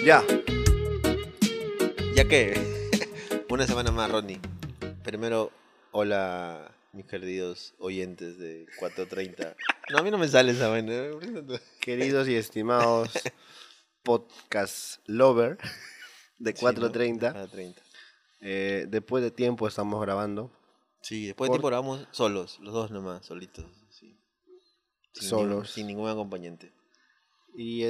Ya. ¿Ya qué? Una semana más, Ronnie. Primero, hola, mis queridos oyentes de 430. No, a mí no me sale esa vaina. Queridos y estimados podcast lover de Sí, ¿no? 430. 430. Después de tiempo estamos grabando. Sí, después de tiempo grabamos solos, los dos nomás, solitos. Sí. Solos. Sin ningún acompañante. Y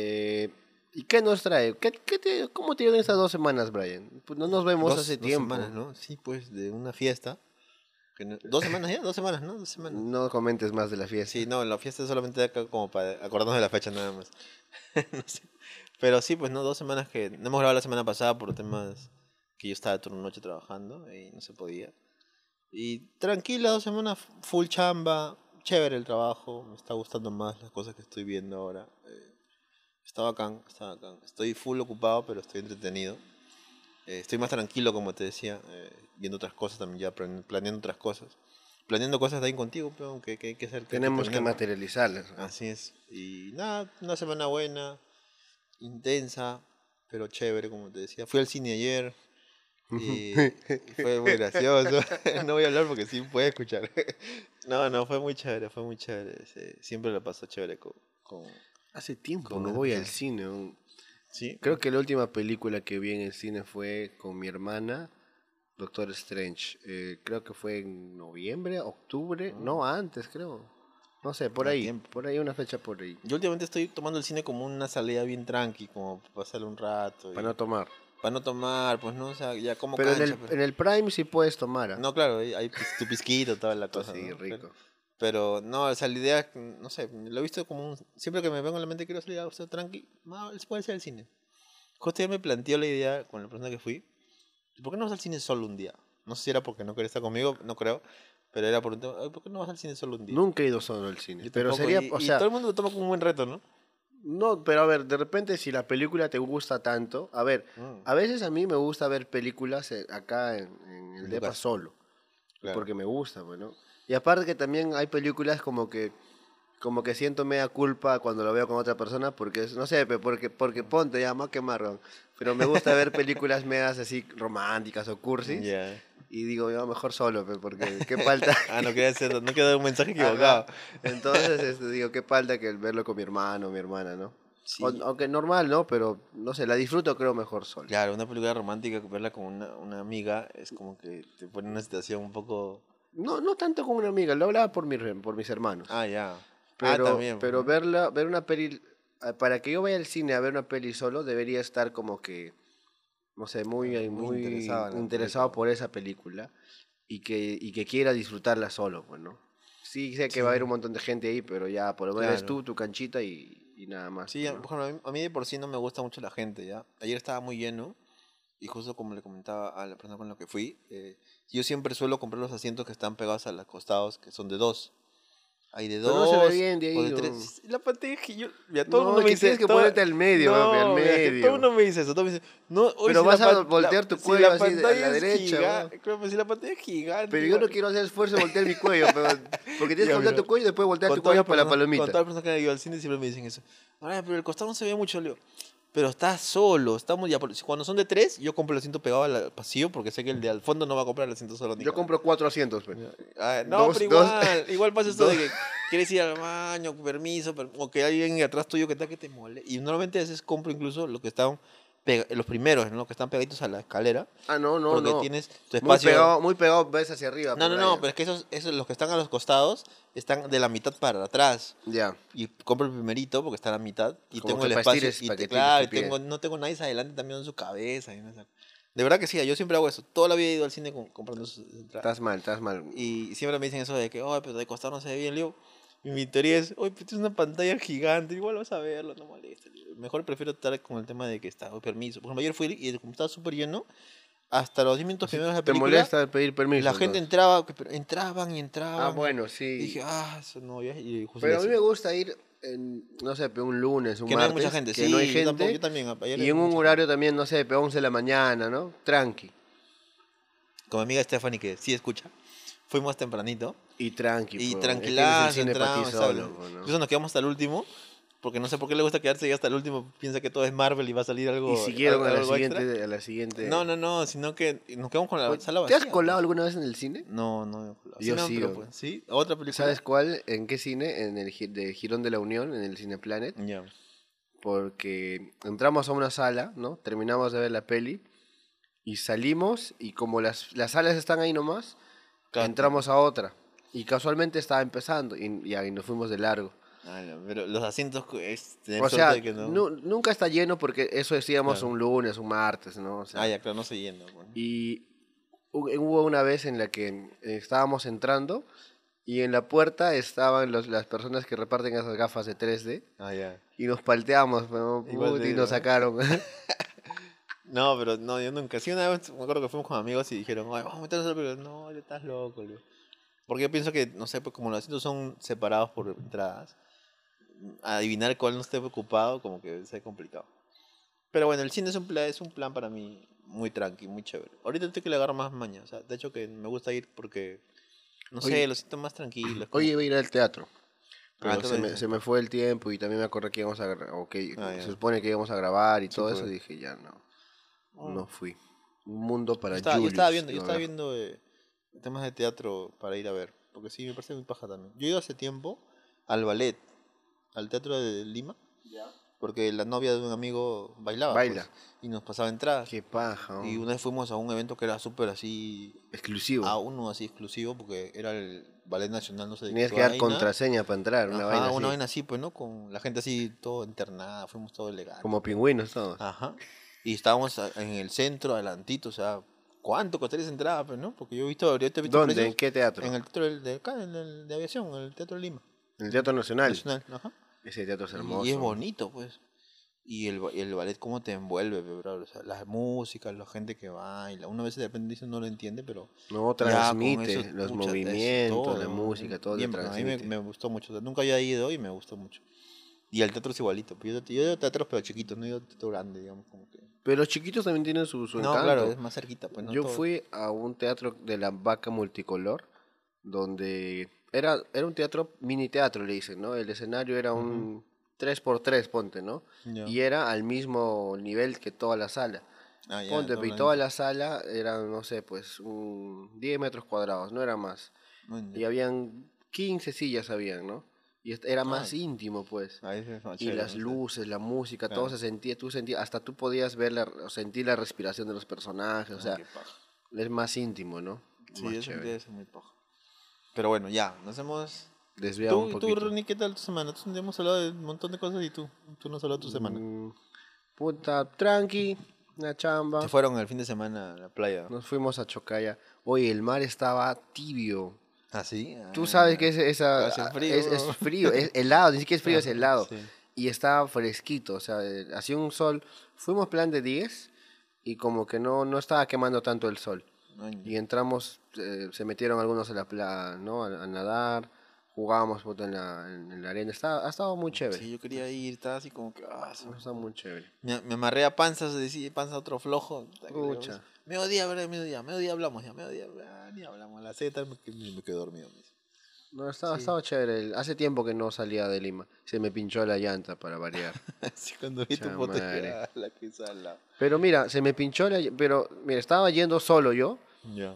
¿y qué nos trae? ¿Cómo te iban estas 2 semanas, Brian? Pues no nos vemos hace Dos tiempo. semanas, ¿no? Sí, pues, de una fiesta. 2 semanas ya, 2 semanas, ¿no? 2 semanas. No comentes más de la fiesta. Sí, no, la fiesta es solamente acá como para acordarnos de la fecha nada más. No sé. Pero sí, pues no, 2 semanas que no hemos grabado la semana pasada por temas que yo estaba de turno noche trabajando y no se podía. Y tranquila, 2 semanas, full chamba, chévere el trabajo, me está gustando más las cosas que estoy viendo ahora. Está bacán, está bacán. Estoy full ocupado, pero estoy entretenido. Estoy más tranquilo, como te decía, viendo otras cosas también, ya planeando otras cosas. Planeando cosas también contigo, pero que hay que hacer. Tenemos que terminar. materializarlas. Así es. Y nada, una semana buena, intensa, pero chévere, como te decía. Fui al cine ayer y fue muy gracioso. No voy a hablar porque sí puede escuchar. No, fue muy chévere, fue muy chévere. Siempre lo paso chévere con Hace tiempo con no esa voy al persona. cine. Sí. Creo que la última película que vi en el cine fue con mi hermana, Doctor Strange. Creo que fue en noviembre, octubre, no antes, creo. No sé, Da tiempo. por ahí una fecha por ahí. Yo últimamente estoy tomando el cine como una salida bien tranqui, como para pasarle un rato. Para no tomar. Para no tomar, pues no, o sea, ya como Pero cancha. en el Prime sí puedes tomar. ¿Ah? No, claro, hay tu pisquito, toda la Pues cosa, sí, ¿no? rico. Pero no, o sea, la idea, no sé, lo he visto como siempre que me vengo a la mente quiero salir a estar tranqui, no, puede ser el cine. Justo ya me planteó la idea con la persona que fui, ¿por qué no vas al cine solo un día? No sé si era porque no quería estar conmigo, no creo, pero era por un tema, "Ay, ¿por qué no vas al cine solo un día?" Nunca he ido solo al cine. Yo Pero tampoco, sería, y todo el mundo lo toma como un buen reto, ¿no? no, pero a ver, de repente si la película te gusta tanto, a ver, Mm, a veces a mí me gusta ver películas acá en el en tu depa casa, solo. claro. Porque me gusta, bueno. Y aparte que también hay películas como que siento media culpa cuando lo veo con otra persona porque no sé, porque ponte ya más que marrón, pero me gusta ver películas medias así románticas o cursis Ya. y digo, yo mejor solo, porque qué falta. Ah, no quería hacer, no quería dar un mensaje Ajá. equivocado. Entonces, digo, qué falta que el verlo con mi hermano o mi hermana, ¿no? Sí, Aunque normal, ¿no? Pero no sé, la disfruto creo mejor solo. claro, una película romántica, verla con una amiga es como que te pone en una situación un poco... No, no tanto con una amiga, lo hablaba por mis hermanos. Ah, ya. Ah, Pero, también, pues, pero ¿no? ver una peli, para que yo vaya al cine a ver una peli solo, debería estar como que, no sé, Claro, muy muy interesado en la interesado película. por esa película y que quiera disfrutarla solo, pues, ¿no? Sí, sé que va a haber un Sí, montón de gente ahí, pero ya por lo menos eres claro. tú, tu canchita y nada más, Sí, pues, por ¿no? ejemplo, a mí de por sí no me gusta mucho la gente, ¿ya? Ayer estaba muy lleno y justo como le comentaba a la persona con la que fui, yo siempre suelo comprar los asientos que están pegados a los costados, que son de dos. Hay de Pero no se ve dos bien de o ahí, de ¿no? tres. La pantalla mira, todo el No, mundo es me que dice, tienes que ponerte al medio, papi, al no, mira, que todo el medio. mundo me dice eso, todo me dice, no, hoy Pero si vas a voltear tu si cuello la así a pantalla la es derecha, weón. gigante, si la pantalla es gigante, Pero yo no igual. quiero hacer esfuerzo de voltear mi cuello, pero, porque tienes que Ya, voltear mira, tu cuello y después voltear tu con todas cuello las para la personas, con palomita. todas las personas que han ido al cine siempre me dicen eso. Ahora, pero el costado no se ve mucho, Leo. Pero estás solo, estamos ya. Cuando son de tres, yo compro el asiento pegado al pasillo porque sé que el de al fondo no va a comprar el asiento solo ni Yo cagando. compro 4 asientos, pues. No, pero Dos, igual pasa esto dos. de que quieres ir al baño, permiso, o que alguien atrás tuyo que tal que te mole. Y normalmente a veces compro incluso los que están, los primeros, ¿no? Que están pegaditos a la escalera, Ah, no, no, porque no. tienes tu espacio. Muy pegado ves hacia arriba, No, pues, no, no, Brian. pero es que esos los que están a los costados están de la mitad para atrás. Ya, Y compro el primerito porque está a la mitad y como tengo que el para espacio estires, para que tires claro, tu pie. no tengo nadie adelante también en su cabeza. De verdad que sí, yo siempre hago eso. Toda la vida he ido al cine comprando sus entradas. Estás mal. Y siempre me dicen eso de que, oh, pero de costado no se ve bien, Leo. Y mi teoría es, oye, pero tienes una pantalla gigante, igual vas a verlo, no molesta. Mejor prefiero estar con el tema de que está, oh, permiso. Por ejemplo, ayer fui y como estaba súper lleno, hasta los 10 minutos primeros de la ¿Te película, molesta pedir permiso, la gente entonces? entraba, pero entraban y Ah, entraban. bueno, Y sí. dije, eso no, y justo le Pero a mí decía. me gusta ir, no sé, un lunes, un Que no hay mucha martes, gente, que no hay sí, yo tampoco, yo gente, también, ayer y hay en un mucha gente. horario también, no sé, 11 de la mañana, ¿no? Tranqui. Con mi amiga Stephanie, que sí escucha, fuimos tempranito Y tranqui, y pues. Tienes el tranquilazo cine para ti entramos, ¿sabes? solo, pues, ¿no? Incluso nos quedamos hasta el último Porque no sé por qué le gusta quedarse y hasta el último piensa que todo es Marvel y va a salir algo, Y siguieron a la algo extra. siguiente, a la siguiente. No, sino que nos quedamos con la Oye, sala ¿te has vacía. colado Pues. alguna vez en el cine? No, no, colado. Sí Yo me han, sí. pero pues, ¿sí? ¿Otra película? ¿Sabes cuál? ¿En qué cine? En el de Girón de la Unión, en el Cineplanet. Ya. Porque entramos a una sala, ¿no? Terminamos de ver la peli y salimos y como las salas están ahí nomás, Claro, entramos a otra. Y casualmente estaba empezando y ahí nos fuimos de largo. no, pero los asientos es tener O suerte sea, de que no. nunca está lleno porque eso decíamos Claro. un lunes, un martes, ¿no? O sea, Ya, claro, no se llena. Pues. y hubo una vez en la que estábamos entrando y en la puerta estaban las personas que reparten esas gafas de 3D Ya. y nos palteamos, ¿no? Igual Put, te y digo, nos sacaron. No, pero no, yo nunca. Sí, una vez me acuerdo que fuimos con amigos y dijeron, ay, vamos a meternos a la película. No, ya estás loco, le digo. Porque yo pienso que, no sé, pues como los asientos son separados por entradas, adivinar cuál no esté ocupado, como que es complicado. Pero bueno, el cine es un plan para mí muy tranqui, muy chévere. Ahorita tengo que le agarro más maña, o sea, de hecho que me gusta ir porque, no sé, Oye, lo siento más tranquilo. Es hoy como iba a que... ir al teatro, Ah, pero se me fue el tiempo y también me acordé que íbamos a o que se ya. supone que íbamos a grabar y Sí, todo eso, pues. y dije, ya no, Mm. no fui. Un mundo para Yo estaba Julius, viendo, yo iba a estaba ver. viendo temas de teatro para ir a ver, porque sí, me parece muy paja también. Yo he ido hace tiempo al ballet, al teatro de Lima, porque la novia de un amigo bailaba, Baila. pues, y nos pasaba entradas. Qué paja, Y una vez fuimos a un evento que era súper así, exclusivo. a uno así exclusivo, porque era el Ballet Nacional, no sé de Tenías qué que dar vaina. contraseña para entrar, una vaina Ajá, así. una vaina así, pues, ¿no? Con la gente así, todo internada, fuimos todos elegantes. Como pingüinos todos. Ajá. Y estábamos en el centro, adelantito, o sea, ¿cuánto costaría esa entrada, pues, no? Porque yo te he visto ¿Dónde? ¿En precios qué teatro? en el teatro de acá, en el de aviación, en el Teatro de Lima, En el Teatro Nacional. Nacional, ajá. Ese teatro es Y es hermoso. bonito, pues. Y el ballet cómo te envuelve, pe, bro. O sea, la música, la gente que baila. Una vez de repente dice no lo entiende, pero No ya con eso, transmite los pucha, movimientos, la todo. música, todo te Bien, bacán. A mí me, transmite. me gustó mucho. O sea, nunca había ido y me gustó mucho. Y el teatro es igualito. Yo he ido a teatros pero chiquitos, no he ido a teatro grande, digamos, como que. Pero los chiquitos también tienen su No, claro, encanto. es más cerquita, pues no Yo todo. fui a un teatro de la Vaca Multicolor, donde era un teatro, mini teatro le dicen, ¿no? El escenario era Ujú. un 3x3 ponte, ¿no? Ya. Y era al mismo nivel que toda la sala. Ah, ya, Ponte, todo y toda planito. la sala eran, no sé, pues, 10 metros cuadrados, no era más. Ah, Y ya. habían 15 sillas, habían, ¿no? Y era Ah, más íntimo, pues. ahí es más Y chévere, las no sé. luces, la música, todo Claro. se sentía, tú sentías, hasta tú podías ver o sentir la respiración de los personajes, o Ah, sea, qué paja. es más íntimo, ¿no? Sí, Más eso chévere. debe ser muy paja. Pero bueno, ya, nos hemos... Desviado un Tú, poquito. Ronnie, ¿qué tal tu semana? Tú hemos hablado de un montón de cosas y tú no has hablado de tu semana. Mm, puta, tranqui, una Se chamba. fueron el fin de semana a la playa. Nos fuimos a Chocaya. Oye, el mar estaba tibio. ¿Ah, sí? Tú sabes que Hace frío, es bro. frío, es helado, ni siquiera es frío, es Ajá, helado. sí. Y estaba fresquito, o sea, hacía un sol. Fuimos plan de 10 y como que no estaba quemando tanto el sol. Ay, Y entramos, se metieron algunos a la playa, ¿no? A nadar, jugábamos puta, en la arena. Ha estado muy chévere. sí, yo quería ir, estaba así como que... Ha estado muy chévere. Me amarré a panzas, decía panza otro flojo. Puta, que le digo, Pucha. mediodía, ¿verdad? Mediodía hablamos ya, ni hablamos. A las 7 me quedé dormido. Me dice. No, Sí. estaba chévere. Hace tiempo que no salía de Lima. Se me pinchó la llanta para variar. Sí, cuando vi tu foto dije, Chamare. la que sala. Pero mira, se me pinchó pero mira, estaba yendo solo yo Ya.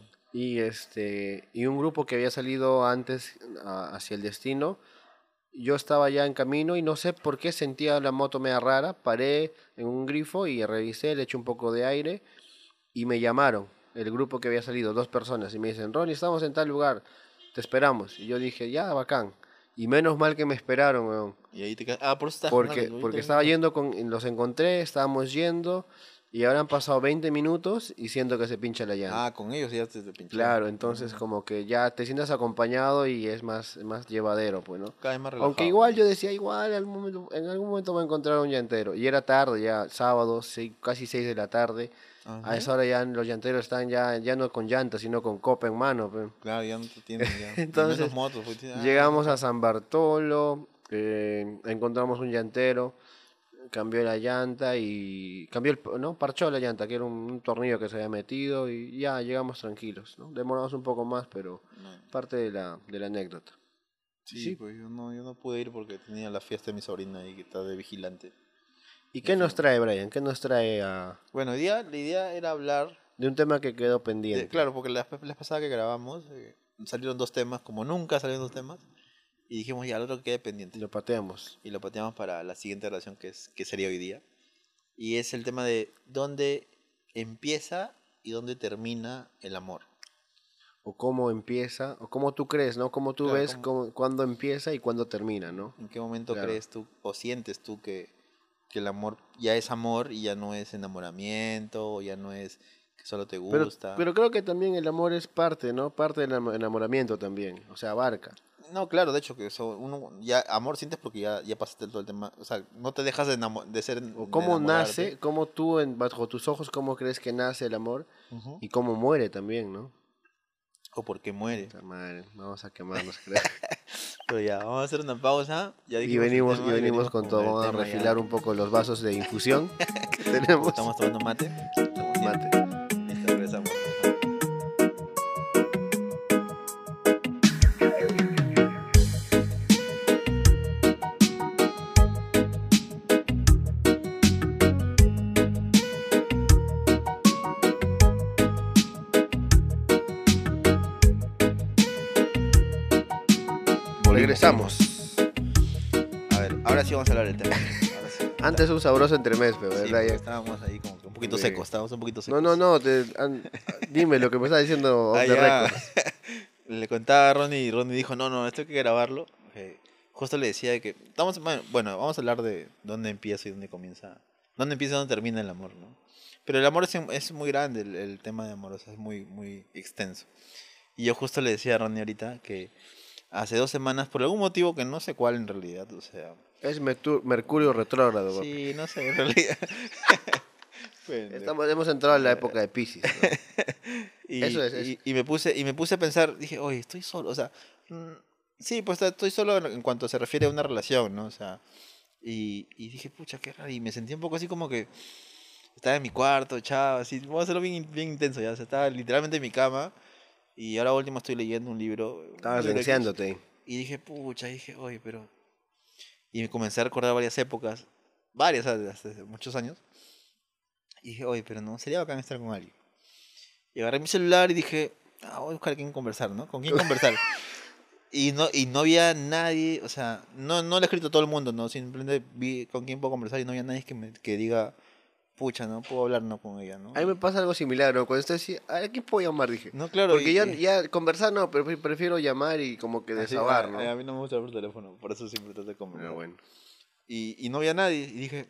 y un grupo que había salido antes hacia el destino. Yo estaba ya en camino y no sé por qué sentía la moto media rara. Paré en un grifo y revisé, le eché un poco de aire y me llamaron. El grupo que había salido, dos personas, y me dicen, Ronnie, estamos en tal lugar, te esperamos. Y yo dije, ya, bacán. Y menos mal que me esperaron, weón. Y ahí te quedas. Por eso estás con ganas. Yo Porque también estaba tengo- yendo los encontré, estábamos yendo y ahora han pasado 20 minutos y siento que se pincha la llanta. Con ellos ya te pincharon. Claro, entonces como que ya te sientas acompañado y es más llevadero, pues, ¿no? Cada vez más Aunque relajado. igual yo decía, igual en algún momento voy a encontrar un llantero. Y era tarde, ya sábado, casi 6 de la tarde. A Ajá. esa hora ya los llanteros están ya no con llantas, sino con copa en mano, pues. Claro, ya no te tienen ya. Y Entonces, menos motos. Pues, llegamos a San Bartolo, encontramos un llantero, cambió la llanta y cambió no, parchó la llanta, que era un tornillo que se había metido y ya llegamos tranquilos, ¿no? Demoramos un poco más, pero No. parte de la anécdota. Sí, pues yo no pude ir porque tenía la fiesta de mi sobrina y que está de vigilante. ¿Y qué nos trae, Brian? ¿Qué nos trae Bueno, la idea era hablar de un tema que quedó pendiente? claro, porque la vez pasada que grabamos salieron dos temas, como nunca salieron dos temas, y dijimos ya, el otro quede pendiente. Lo pateamos. Y lo pateamos para la siguiente relación que sería hoy día. Y es el tema de dónde empieza y dónde termina el amor. O cómo empieza, o cómo tú crees, ¿no? Cómo tú Claro, ves cuándo empieza y cuándo termina, ¿no? ¿En qué momento Claro. crees tú o sientes tú que el amor ya es amor y ya no es enamoramiento, o ya no es que solo te gusta? Pero creo que también el amor es parte, ¿no? Parte del enamoramiento también, o sea, abarca. No, claro, de hecho que uno ya amor sientes porque ya pasaste todo el tema, o sea, no te dejas de ser O de cómo enamorarte. nace, cómo tú, bajo tus ojos, cómo crees que nace el amor Ujú. y cómo muere también, ¿no? O porque muere. Puta madre, vamos a quemarnos, creo. Pero ya, vamos a hacer una pausa. Ya Y dijimos el venimos, tema, y venimos con todo, el vamos a tema refilar ya. un poco los vasos de infusión que tenemos. Estamos tomando mate. Mate. Listo, regresamos. Regresamos. A ver, ahora sí vamos a hablar del tema. Ahora sí. Antes un sabroso entremés, pero Sí, ¿verdad? porque Ya- estábamos ahí como que un poquito Sí. secos, estábamos un poquito No, secos. no, dime lo que me estás diciendo off the ya. record. Le contaba a Ronnie y Ronnie dijo, no, esto hay que grabarlo. Justo le decía que, bueno, vamos a hablar de dónde empieza y dónde comienza, dónde empieza y dónde termina el amor, ¿no? Pero el amor es muy grande, el tema de amor, o sea, es muy, muy extenso. Y yo justo le decía a Ronnie ahorita que hace 2 semanas, por algún motivo que no sé cuál en realidad, o sea, Es Mercurio retrógrado, papi. sí, no sé, en realidad. Pendejo. Hemos entrado en la época de Piscis, ¿no? Y, Eso es. y me puse a pensar, dije, oye, estoy solo, o sea, sí, pues estoy solo en cuanto se refiere a una relación, ¿no? O sea, y dije, pucha, qué raro, y me sentí un poco así como que estaba en mi cuarto, echado, así, vamos a hacerlo bien, bien intenso, ya, o sea, estaba literalmente en mi cama, y ahora último estoy leyendo un libro. Estabas un libro X, deseándote ahí. y dije, pucha, dije, oye, pero... Y me comencé a recordar varias épocas, varias, hace muchos años, y dije, oye, pero no, sería bacán estar con alguien. Y agarré mi celular y dije, voy a buscar a quién conversar, ¿no? ¿Con quién conversar? Y no había nadie, o sea, no le he escrito a todo el mundo, ¿no? Simplemente vi con quién puedo conversar y no había nadie que diga, pucha, ¿no? Puedo hablar, ¿no? Con ella, ¿no? A mí me pasa algo similar, ¿no? Cuando estoy así, ¿a quién puedo llamar? Dije. No, claro. Porque ya conversar no, pero prefiero llamar y como que así, desahogar, ¿no? a mí no me gusta hablar por teléfono, por eso siempre trato de conversar. Pero bueno. Y no había nadie, y dije,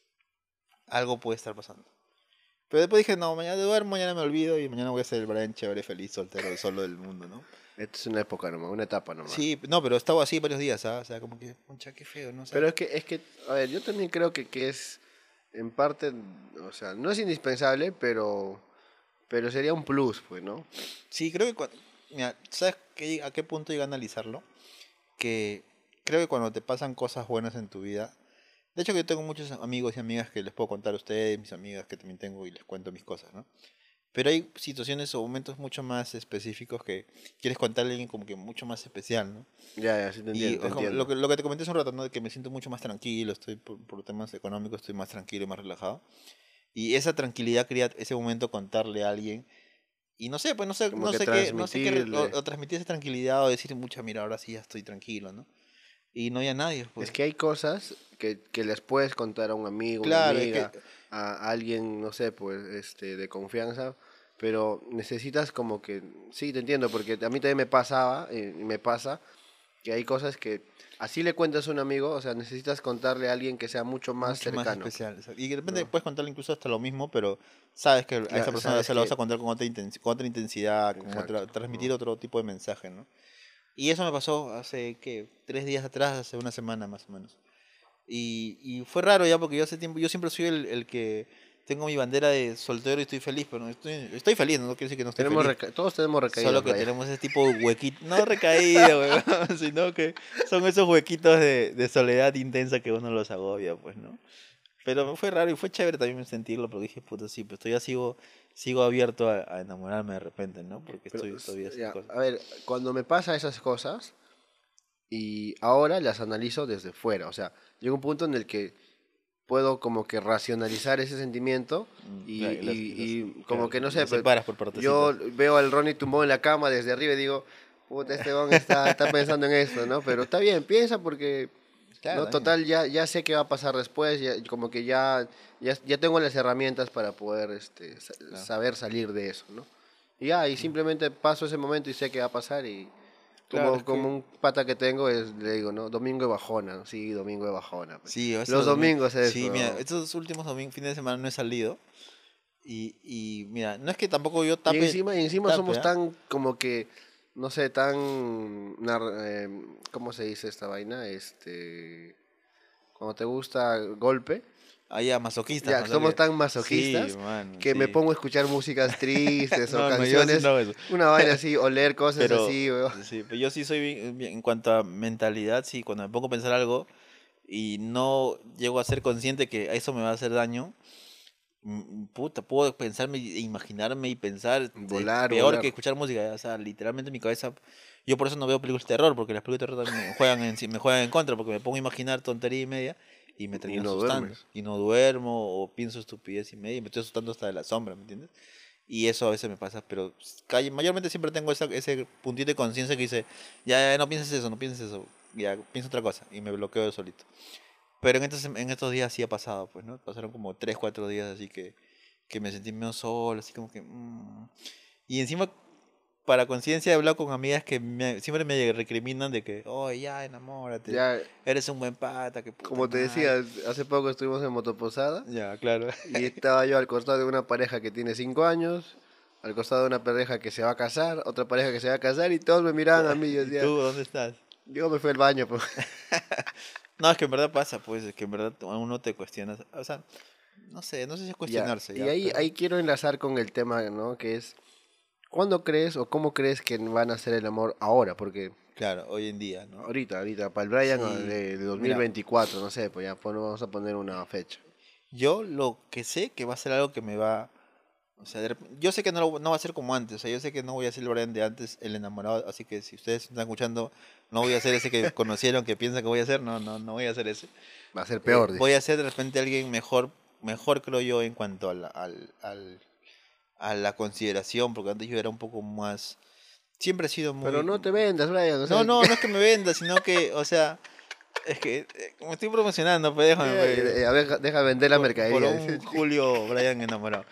algo puede estar pasando. Pero después dije, no, mañana duermo, mañana me olvido y mañana voy a ser el Brian chévere, feliz, soltero y solo del mundo, ¿no? Esta es una época nomás, una etapa nomás. Sí, no, pero estaba así varios días, ¿ah? O sea, como que, concha, qué feo, ¿no? O sea, Pero es que, a ver, yo también creo que es, en parte, o sea, no es indispensable, pero sería un plus, pues, ¿no? sí, creo que mira, ¿sabes a qué punto llegué a analizarlo? Que creo que cuando te pasan cosas buenas en tu vida, de hecho que yo tengo muchos amigos y amigas que les puedo contar a ustedes, mis amigas que también tengo y les cuento mis cosas, ¿no? Pero hay situaciones o momentos mucho más específicos que quieres contarle a alguien como que mucho más especial, ¿no? Ya, sí te entiendo, te Es como entiendo. lo que te comenté hace un rato, ¿no? De que me siento mucho más tranquilo, estoy por temas económicos, estoy más tranquilo y más relajado. Y esa tranquilidad quería ese momento contarle a alguien. Y no sé, pues Como que no sé qué, transmitirle. o transmitir esa tranquilidad o decir, mucha, mira, ahora sí ya estoy tranquilo, ¿no? Y no había nadie, pues. Es que hay cosas que les puedes contar a un amigo, una Claro, es amiga, que, a alguien, no sé, pues, de confianza, pero necesitas como que, sí, te entiendo, porque a mí también me pasaba, y me pasa, que hay cosas que así le cuentas a un amigo, o sea, necesitas contarle a alguien que sea mucho más mucho más cercano, especial. Y de repente ¿no? puedes contarle incluso hasta lo mismo, pero sabes que a esa persona Sabes se lo vas que, a contar con otra intensidad, con exacto, transmitir ¿no? otro tipo de mensaje, ¿no? Y eso me pasó hace, ¿qué? 3 días atrás, hace una semana más o menos. Y fue raro ya porque yo hace tiempo, yo siempre soy el que tengo mi bandera de soltero y estoy feliz, pero no estoy feliz, no quiere decir que no estoy feliz. Todos tenemos recaídas, Solo que Brian. tenemos ese tipo de huequitos, no recaída, weón, sino que son esos huequitos de soledad intensa que uno los agobia, pues, ¿no? Pero fue raro y fue chévere también sentirlo, porque dije, puta, sí, pues todavía sigo abierto a enamorarme de repente, ¿no? Porque Pero, estoy todavía sin ya, cosas. a ver, cuando me pasa esas cosas, y ahora las analizo desde fuera. O sea, llega un punto en el que puedo como que racionalizar ese sentimiento y, Claro, y como claro, que no sé, los pues, separas por yo partecitas. veo al Ronnie tumbado en la cama desde arriba y digo, puta, este don está pensando en esto, ¿no? Pero está bien, piensa porque, Claro, no, también. total, ya sé qué va a pasar después, como que ya tengo las herramientas para poder Claro, saber salir de eso, ¿no? Y ya, y simplemente paso ese momento y sé qué va a pasar y claro, es como que un pata que tengo, le digo, ¿no? Domingo de bajona, ¿no? Sí, domingo de bajona, pues. sí, Los domingos es, sí, mira, weón. estos últimos domingos, fines de semana no he salido. Y mira, no es que tampoco yo Y encima tape, somos ¿ah? tan como que, no sé, ¿cómo se dice esta vaina? Cuando te gusta golpe, Ah, ya, masoquistas, ya somos tan Sí, masoquistas man, que me sí. pongo a escuchar músicas tristes o No, no, yo sí no canciones, hago eso. una vaina así, o leer cosas Pero así, weón. sí, pero yo sí soy en cuanto a mentalidad, sí, cuando me pongo a pensar algo y no llego a ser consciente que eso me va a hacer daño, puta, puedo pensarme, imaginarme y pensar de Volar, peor que volar. escuchar música, o sea, literalmente en mi cabeza, yo por eso no veo películas de terror, porque las películas de terror también me juegan en contra, porque me pongo a imaginar tontería y media y me Y termino no asustando, duermes. y no duermo, o pienso estupidez y media, y me estoy asustando hasta de la sombra, ¿me entiendes? Y eso a veces me pasa, pero mayormente siempre tengo ese puntito de conciencia que dice, ya, no pienses eso, no pienses eso, ya, piensa otra cosa, y me bloqueo yo solito. Pero en estos días sí ha pasado, pues, ¿no? Pasaron como 3 4 días así que me sentí medio solo, así como que... Y encima, para conciencia, he hablado con amigas que siempre me recriminan de que, oh, ya, enamórate, Ya, eres un buen pata, que puta como te madre. decía, hace poco estuvimos en motoposada Ya, claro. y estaba yo al costado de una pareja que tiene 5 años, al costado de una pareja que se va a casar, otra pareja que se va a casar y todos me miraban a mí y yo ¿Y decía, tú dónde estás? yo me fui al baño, pues. No, es que en verdad pasa, pues, es que en verdad uno te cuestionas, o sea, no sé si es Ya, cuestionarse y ya, ahí pero quiero enlazar con el tema, ¿no? Que es, ¿cuándo crees o cómo crees que van a ser el amor ahora? Porque claro, hoy en día, ¿no? ahorita, para el Brian Sí, de mira, 2024, no sé, pues ya vamos a poner una fecha. yo lo que sé que va a ser algo que me va, o sea, yo sé que no va a ser como antes, o sea, yo sé que no voy a ser el Brian de antes, el enamorado, así que si ustedes están escuchando, no voy a ser ese que conocieron, que piensan que voy a ser, no, no, no voy a ser ese. Va a ser peor, Voy dice. a ser de repente alguien mejor creo yo en cuanto a la consideración, porque antes yo era un poco más, siempre he sido Pero muy, no te vendas, Brian, o sea, no, no, no es que me venda, sino que, o sea, es que me estoy promocionando, pues déjame, pues, a ver, deja vender la por mercadería, un dice. Julio Brian enamorado.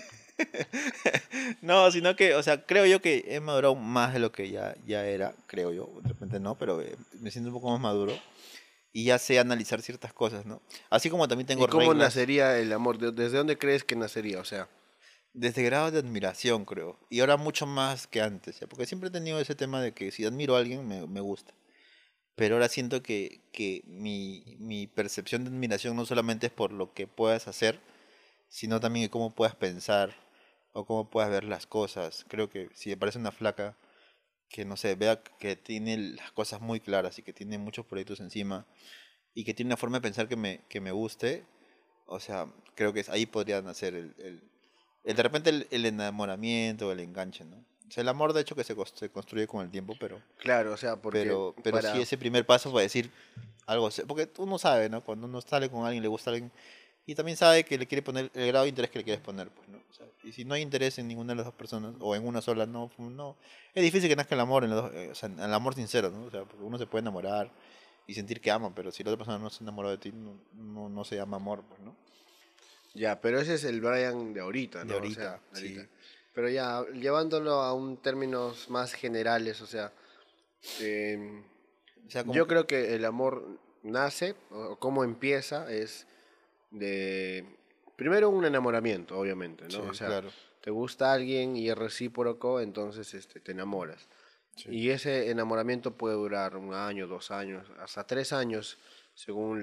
No, sino que, o sea, creo yo que he madurado más de lo que ya era, creo yo, de repente no, pero me siento un poco más maduro y ya sé analizar ciertas cosas, ¿no? Así como también tengo ¿Y cómo reglas nacería el amor? ¿Desde dónde crees que nacería? O sea, desde grado de admiración, creo, y ahora mucho más que antes, ¿ya? Porque siempre he tenido ese tema de que si admiro a alguien me gusta. Pero ahora siento que mi percepción de admiración no solamente es por lo que puedas hacer, sino también de cómo puedas pensar o cómo puedas ver las cosas. Creo que si me parece una flaca que, no sé, vea que tiene las cosas muy claras y que tiene muchos proyectos encima y que tiene una forma de pensar que me guste, o sea, creo que ahí podría nacer de repente el enamoramiento, el enganche, ¿no? O sea, el amor de hecho que se construye con el tiempo, pero claro, o sea, porque pero sí para... ese primer paso para decir algo, porque uno sabe, ¿no? Cuando uno sale con alguien, le gusta a alguien, y también sabe que le quiere poner el grado de interés que le quieres poner, pues, ¿no? O sea, y si no hay interés en ninguna de las dos personas, o en una sola, no, no, es difícil que nazca el amor, o sea, el amor sincero, ¿no? O sea, porque uno se puede enamorar y sentir que ama, pero si la otra persona no se enamoró de ti, no se llama amor, pues, ¿no? Ya, pero ese es el Brian de ahorita, De ¿no? O sea, ahorita, de ahorita. sí. Pero ya, llevándolo a un términos más generales, o sea, em, O sea, como yo que, creo que el amor nace, o cómo empieza, es de... Primero un enamoramiento, obviamente, ¿no? O sí, sea, claro, te gusta alguien y es recíproco, entonces te enamoras. sí. Y ese enamoramiento puede durar 1 año, 2 años, hasta 3 años, según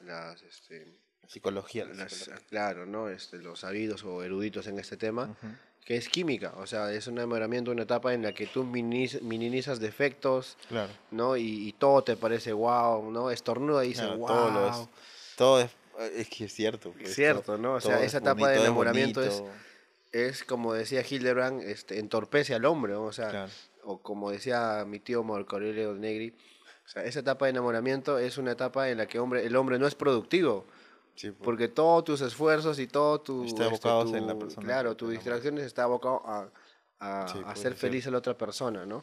La psicología. claro, ¿no? Los sabidos o eruditos en este tema, Ujú, que es química, o sea, es un enamoramiento, una etapa en la que tú minimizas defectos, claro. ¿no? Y todo te parece wow, ¿no? Estornuda y dices Claro, wow. todo es que es cierto, pues todo, Cierto, ¿no? O sea, todo esa es etapa bonito, de todo es enamoramiento bonito, es como decía Hildebrand, entorpece al hombre, ¿no? O sea, claro, o como decía mi tío Marco Aurelio Negri, O sea, esa etapa de enamoramiento es una etapa en la que el hombre no es productivo, Sí, pues. porque todos tus esfuerzos y todo Está abocado en la persona que claro, te tus enamora. distracciones está abocado Sí, a pues hacer es cierto. feliz a la otra persona, ¿no?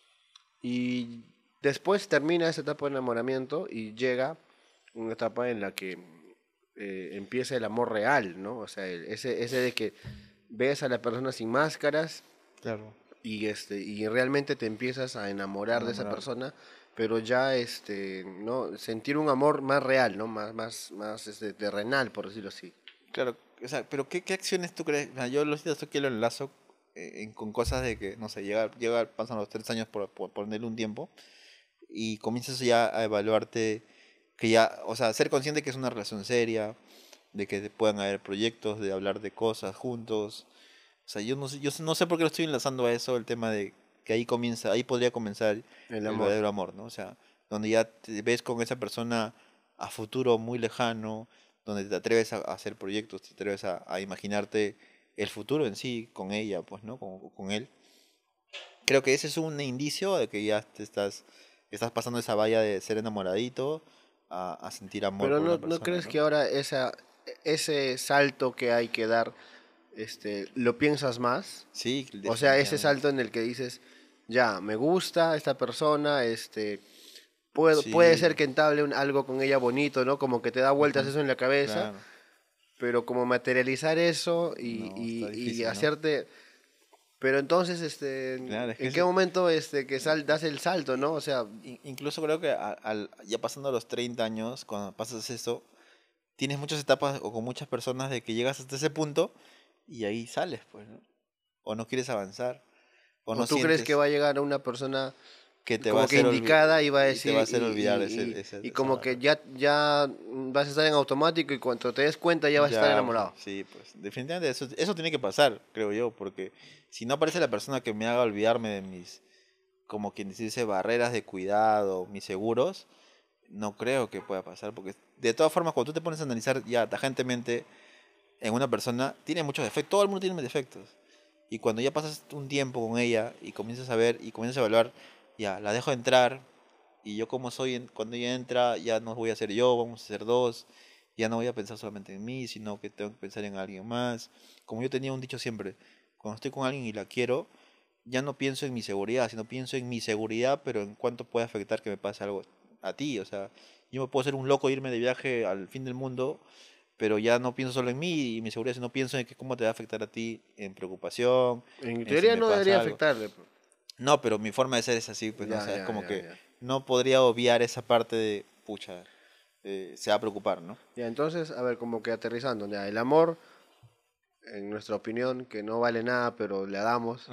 Y después termina esa etapa de enamoramiento y llega una etapa en la que empieza el amor real, ¿no? O sea, ese de que ves a la persona sin máscaras Claro. y realmente te empiezas a enamorar de esa Enamorar. persona, pero ya no sentir un amor más real, ¿no? Más terrenal, por decirlo así. Claro, o sea, pero ¿qué acciones tú crees? Mira, yo lo siento que lo enlazo con cosas de que, no sé, pasan los 3 años por ponerle un tiempo y comienzas ya a evaluarte que ya, o sea, ser consciente que es una relación seria, de que puedan haber proyectos, de hablar de cosas juntos. O sea, yo no sé por qué lo estoy enlazando a eso, el tema de que ahí podría comenzar El el amor. verdadero amor, ¿no? O sea, donde ya te ves con esa persona a futuro muy lejano, donde te atreves a hacer proyectos, te atreves a imaginarte el futuro en sí con ella, pues, ¿no? Con él. Creo que ese es un indicio de que ya estás pasando esa valla de ser enamoradito a sentir amor Pero por una ¿no persona, crees ¿no? que ahora ese salto que hay que dar, lo piensas más? Sí, O sea, ese definitivamente. salto en el que dices, ya, me gusta esta persona, puede ser Sí, que entable algo con ella bonito, ¿no? Como que te da vueltas ujú, eso en la cabeza, claro. pero como materializar eso No, está y difícil, ¿no? hacerte... Pero entonces, Claro, es que ¿en qué momento das el salto, no? O sea, incluso creo que ya pasando los 30 años, cuando pasas eso, tienes muchas etapas o con muchas personas de que llegas hasta ese punto y ahí sales, pues, ¿no? O no quieres avanzar, o ¿o no tú crees que sientes va a llegar a una persona que te va a como que hacer indicada y va a y te va a decir, hacer olvidar y esa como que barrera? ya vas a estar en automático y cuando te des cuenta ya vas a estar Ya, pues, enamorado? sí, pues definitivamente eso tiene que pasar, creo yo, porque si no aparece la persona que me haga olvidarme de como quien dice, barreras de cuidado, mis seguros, no creo que pueda pasar, porque de todas formas, cuando tú te pones a analizar ya tajantemente en una persona, tiene muchos defectos, todo el mundo tiene defectos. Y cuando ya pasas un tiempo con ella y comienzas a ver y comienzas a evaluar, ya, la dejo entrar y yo como soy, cuando ella entra, ya no voy a ser yo, vamos a ser dos, ya no voy a pensar solamente en mí, sino que tengo que pensar en alguien más. Como yo tenía un dicho siempre, cuando estoy con alguien y la quiero, ya no pienso en mi seguridad, sino pienso en mi seguridad, pero en cuánto puede afectar que me pase algo a ti. O sea, yo me puedo ser un loco e irme de viaje al fin del mundo, pero ya no pienso solo en mí y mi seguridad, sino pienso en que cómo te va a afectar a ti en preocupación, En en si teoría me no debería pasa algo. afectarle, pues. No, pero mi forma de ser es así, pues, ¿no? O Ya, sea, es ya, como ya, que ya. no podría obviar esa parte de, pucha, se va a preocupar, ¿no? Ya, entonces, a ver, como que aterrizando, ya, el amor, en nuestra opinión, que no vale nada, pero le damos,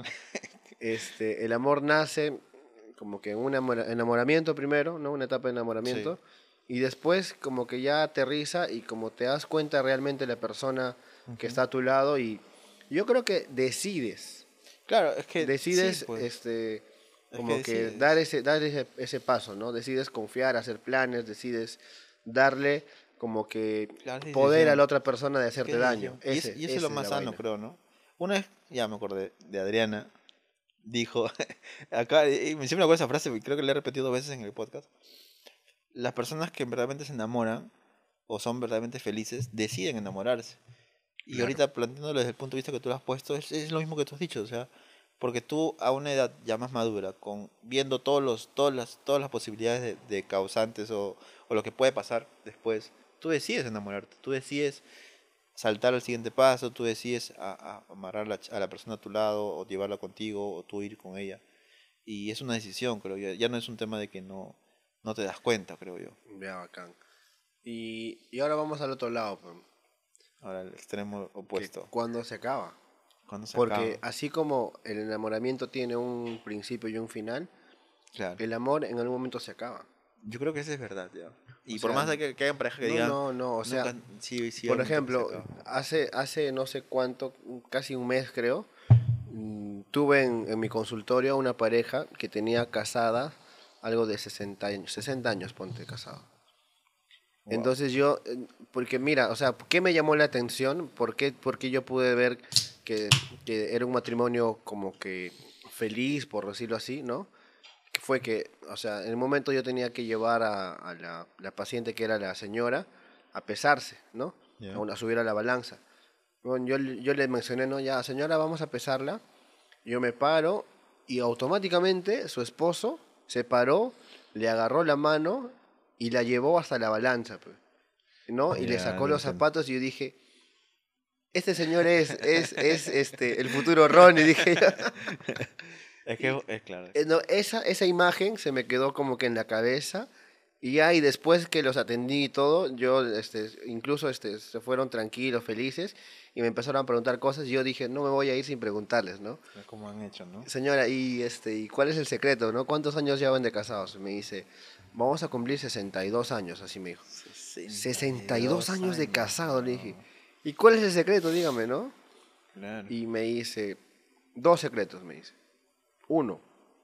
el amor nace como que en un enamoramiento primero, ¿no? Una etapa de Sí. enamoramiento, y después como que ya aterriza y como te das cuenta realmente de la persona que Ujú. está a tu lado y yo creo que Claro, es que sí, decides, pues, es que como que decides. dar ese paso, ¿no? Decides confiar, hacer planes, decides darle como que Claro, es poder a decisión. la otra persona de Es que hacerte es daño. decisión. Y eso es lo Esa es la más sano, vaina. creo, ¿no? Una vez, ya me acordé, de Adriana, dijo, acá, y me siempre me acuerdo esa frase, porque creo que la he repetido 2 veces en el podcast. Las personas que verdaderamente se enamoran o son verdaderamente felices, deciden enamorarse. Y Claro. ahorita planteándolo desde el punto de vista que tú lo has puesto, es lo mismo que tú has dicho, o sea, porque tú a una edad ya más madura, viendo todas las posibilidades de causantes o lo que puede pasar después, tú decides enamorarte, tú decides saltar al siguiente paso, tú decides a amarrar a la persona a tu lado o llevarla contigo o tú ir con ella. Y es una decisión, creo yo, ya no es un tema de que no te das cuenta, creo yo. Ya, bacán. Y ahora vamos al otro lado, pues, Ahora, el extremo que opuesto, cuando se acaba. cuando se Porque acaba, así como el enamoramiento tiene un principio y un final, claro. el amor en algún momento se acaba. Yo creo que eso es verdad, ya. O Y por sea, más de que hayan parejas que digan, no, o sea, nunca, sí, sí, hay por momentos que se ejemplo, acaban. hace no sé cuánto, casi un mes creo, tuve en mi consultorio a una pareja que tenía casada algo de 60 años, ponte casado. Wow. Entonces porque mira, o sea, ¿qué me llamó la atención? Porque yo pude ver que, que era un matrimonio como que feliz, por decirlo así, ¿no? que fue que, o sea, en el momento yo tenía que llevar a la paciente, que era la señora, a pesarse, ¿no? Ya. A subir a la balanza. Bueno, yo le mencioné, no, ya, señora, vamos a pesarla. Yo me paro y automáticamente su esposo se paró, le agarró la mano y la llevó hasta la balanza, pues, ¿no? Y le Ya, sacó lo los entiendo. zapatos y yo dije, este señor es el futuro Ronnie, dije yo. Es Y, que es claro. no, esa imagen se me quedó como que en la cabeza. Y ya, y después que los atendí y todo, yo, incluso, se fueron tranquilos, felices, y me empezaron a preguntar cosas, y yo dije, no me voy a ir sin preguntarles, ¿no? Es como han hecho, ¿no? Señora, ¿y cuál es el secreto, no? ¿Cuántos años llevan de casados? Me dice, vamos a cumplir 62 años, así me dijo. 62 62 años de años, casado, le dije. no. ¿Y cuál es el secreto? Dígame, ¿no? Claro. Y me dice, dos secretos, me dice. Uno,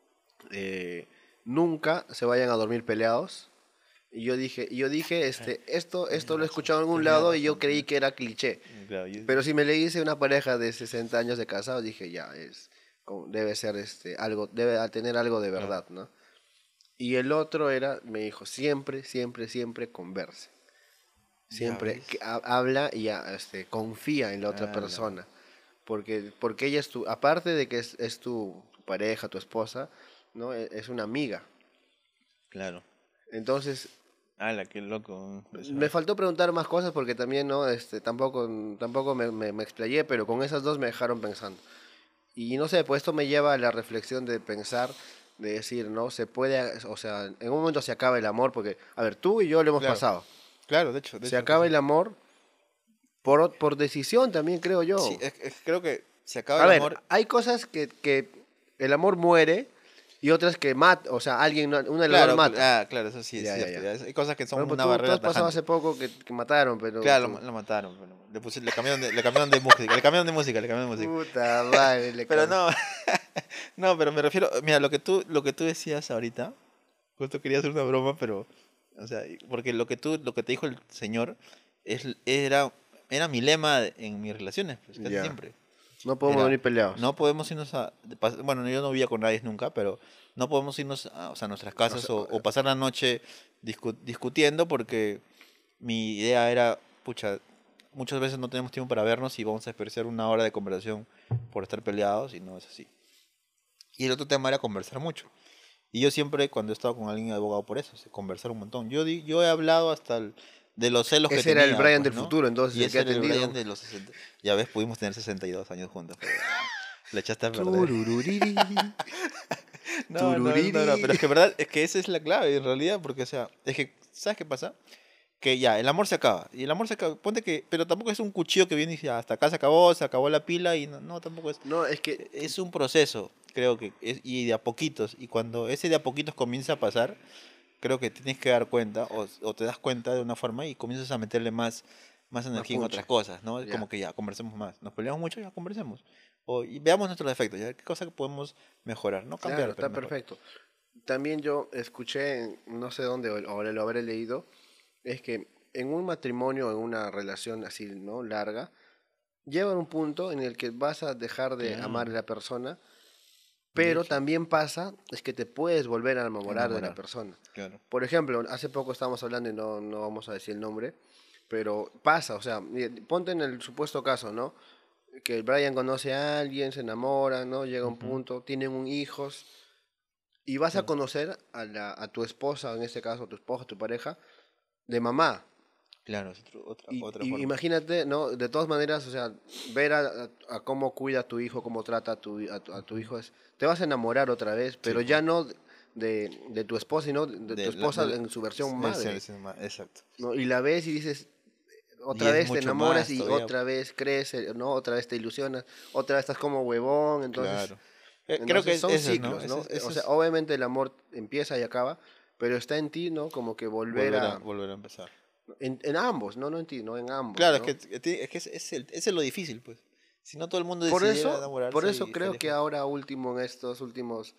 nunca se vayan a dormir peleados. Y yo dije, Tienes esto lo he razón, escuchado en algún tienes lado y yo razón, creí que era cliché. claro, Pero si me le dice una pareja de 60 años de casado, dije, ya, debe ser algo, debe tener algo de claro. verdad, ¿no? Y el otro me dijo, siempre, siempre, siempre converse. Ya Siempre ves. habla y confía en la otra Ala, persona. Porque ella aparte de que es tu pareja, tu esposa, ¿no? Es una amiga. claro. Entonces, Ala, qué loco eso. me faltó preguntar más cosas porque también, ¿no? Tampoco me explayé, pero con esas dos me dejaron pensando. Y no sé, pues esto me lleva a la reflexión de pensar, de decir, ¿no? Se puede, o sea, en un momento se acaba el amor, porque, a ver, tú y yo lo hemos Claro, pasado. claro, de Se hecho que acaba sí. el amor por decisión también, creo Sí, yo. creo que se acaba A el ver, amor. hay cosas que el amor muere y otras que mata, o sea, alguien, uno de los dos Claro, mata. claro, eso sí es Ya, ya, cierto. ya. Ya, hay cosas que Por son ejemplo, una tú barrera has pasado tajante. hace poco que mataron, pero Claro, tú... lo mataron, pero le cambiaron de música, le cambiaron de música, le cambiaron de música. Puta madre, le Pero cam- no, no, pero me refiero, mira, lo que tú decías ahorita, justo quería hacer una broma, pero, o sea, porque lo que te dijo el señor era mi lema en mis relaciones, pues casi Ya. siempre. No podemos Era, venir peleados. no podemos irnos bueno, yo no vivía con nadie nunca, pero no podemos irnos o sea, a nuestras O casas sea, o pasar la noche discutiendo porque mi idea era, pucha, muchas veces no tenemos tiempo para vernos y vamos a desperdiciar una hora de conversación por estar peleados y no es así. Y el otro tema era conversar mucho. Y yo siempre, cuando he estado con alguien, he abogado por eso, conversar un montón. Yo he hablado hasta de los celos que ese era el tenía, Brian pues, del ¿no? futuro, entonces, Y el que ese ha era el Brian atendido. de los 60. Ya ves, pudimos tener 62 años juntos, pero le echaste a perder. Turururiri, No, pero tururiri. es que verdad, es que esa es la clave en realidad, porque, o sea, es que, ¿sabes qué pasa? Que ya, el amor se acaba, y el amor se acaba, ponte que, pero tampoco es un cuchillo que viene y dice, "Ah, hasta acá se acabó la pila", y no, no, tampoco es, No, es que, es un proceso, creo que, y de a poquitos, y cuando ese de a poquitos comienza a pasar, creo que tienes que dar cuenta, o te das cuenta de una forma y comienzas a meterle más más energía en otras punche. cosas, ¿no? Es Ya. como que ya, conversemos más, nos peleamos mucho, ya conversemos, y veamos nuestros defectos, ya, qué cosa que podemos mejorar, no Claro, cambiar, pero está mejorar. perfecto. También yo escuché, no sé dónde, o lo habré leído, es que en un matrimonio, en una relación así, ¿no? Larga, llega un punto en el que vas a dejar de amar a Claro, la persona, de pero hecho, también pasa es que te puedes volver a enamorar de la enamorar, persona. claro. Por ejemplo, hace poco estábamos hablando y no vamos a decir el nombre, pero pasa, o sea, ponte en el supuesto caso, ¿no? Que el Brian conoce a alguien, se enamora, ¿no? Llega a un Ujú, punto, tienen un hijos, y vas a claro. conocer a tu esposa, en este caso, tu esposa, tu pareja, de mamá. Claro, es otra Y forma. imagínate, ¿no? De todas maneras, o sea, ver a cómo cuida a tu hijo, cómo trata a tu Ujú. hijo, te vas a enamorar otra vez, Sí, pero ya pues. no de tu esposa, sino de tu esposa en su versión madre, Exacto. ¿no? Y la ves y dices, Y otra es vez te mucho enamoras más y todavía, otra vez crees, ¿no? Otra vez te ilusionas, otra vez estás como huevón, entonces, claro. Creo que entonces son eso, ¿no? ciclos, ¿no? O Eso sea, es obviamente el amor empieza y acaba, pero está en ti, ¿no? Como que volver a... volver a empezar. En ambos, no en ti, no en ambos, Claro, ¿no? es que ese es lo difícil, pues. Si no todo el mundo Por decidiera eso, por enamorarse eso y creo que felices. ahora último, en estos últimos,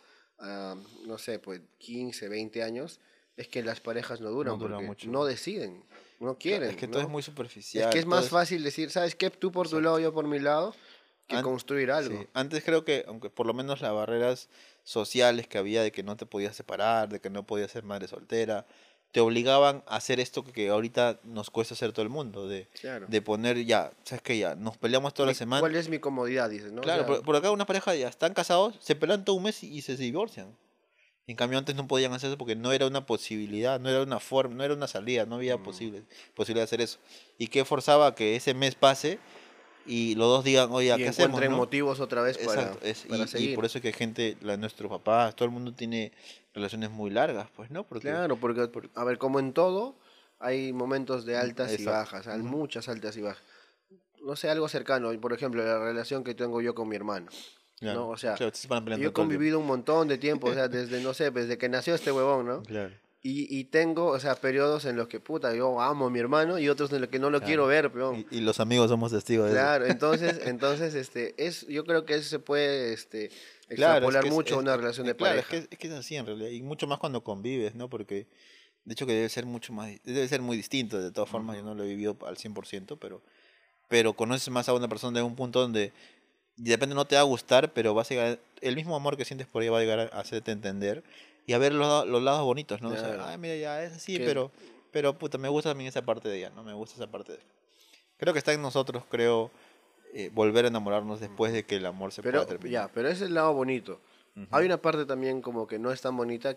no sé, pues 15, 20 años, es que las parejas no No duran dura porque mucho. no deciden, no Claro, es quieren, que todo es ¿no? muy Es que superficial, es todo más es... fácil decir, ¿sabes qué? Tú por tu lado, Exacto. yo por mi lado, que construir Sí, algo. antes creo que, aunque por lo menos las barreras sociales que había de que no te podías separar, de que no podías ser madre soltera, te obligaban a hacer esto que ahorita nos cuesta hacer todo el mundo, Claro. de poner ya, ¿sabes qué? Ya, nos peleamos toda la semana. ¿Cuál es mi comodidad? Dices, ¿no? O Claro, sea, por acá una pareja ya están casados, se pelean todo un mes y se divorcian. En cambio antes no podían hacer eso porque no era una posibilidad, no era una forma, no era una salida, no había posibilidad de hacer eso. ¿Y qué forzaba que ese mes pase y los dos digan, oye, y ¿qué hacemos, encuentren no? motivos otra vez Exacto, para y por seguir. eso es que gente, nuestros papás, todo el mundo tiene relaciones muy largas, pues, ¿no? Claro, porque, a ver, como en todo, hay momentos de altas y Exacto. bajas, hay Ujú. muchas altas y bajas. No sé, algo cercano, por ejemplo, la relación que tengo yo con mi hermano, ¿no? Claro, O sea, claro, se van yo peleando he todo el tiempo. convivido un montón de tiempo, o sea, desde, no sé, desde que nació este huevón, ¿no? Claro, Y tengo, o sea, periodos en los que, puta, yo amo a mi hermano y otros en los que no lo quiero claro. ver, peón. Y los amigos somos testigos de eso. Claro, entonces, yo creo que eso se puede, Claro, es extrapolar que mucho a una relación de claro, pareja. es que es así en realidad, y mucho más cuando convives, ¿no? Porque de hecho que debe ser mucho más, debe ser muy distinto, de todas formas yo no lo he vivido al 100%, pero conoces más a una persona de un punto donde de repente no te va a gustar, pero vas a llegar, el mismo amor que sientes por ella va a llegar a hacerte entender y a ver los lados bonitos, ¿no? O sea, Claro. ay, mira, ya es así, Que, pero puta, me gusta también esa parte de ella, ¿no? Me gusta esa parte de ella. Creo que está en nosotros, creo, volver a enamorarnos después de que el amor se pueda terminar. pero ese es el lado bonito. Hay Ujú. una parte también como que no es tan bonita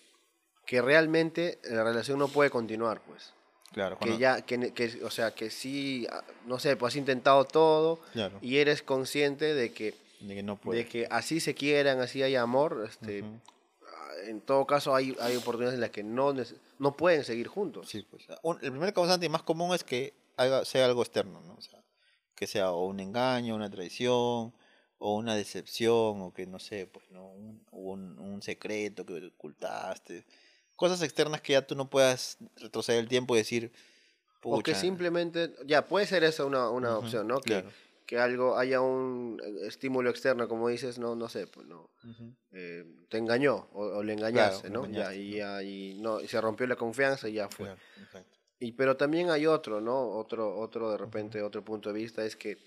que realmente la relación no puede continuar, pues. Claro, Que cuando, ya, o sea, que sí, no sé, pues has intentado todo claro, y eres consciente de que no de puede. que así se quieran, así hay amor, Ujú. en todo caso hay oportunidades en las que no pueden seguir juntos. Sí, pues. El primer causante más común es que sea algo externo, ¿no? O sea, que sea o un engaño, una traición, o una decepción, o que no sé, pues, ¿no? Un secreto que ocultaste. Cosas externas que ya tú no puedas retroceder el tiempo y decir, O que pucha. simplemente, ya, puede ser esa una Ujú, opción, ¿no? claro. Que algo, haya un estímulo externo, como dices, no sé, pues no. Ujú. Te engañó o le Claro, engañaste, lo ¿no? Ya, engañaste, ¿no? no, y se rompió la confianza y ya fue. Claro, exacto. Pero también hay otro, ¿no? Otro de Ujú. repente, otro punto de vista es que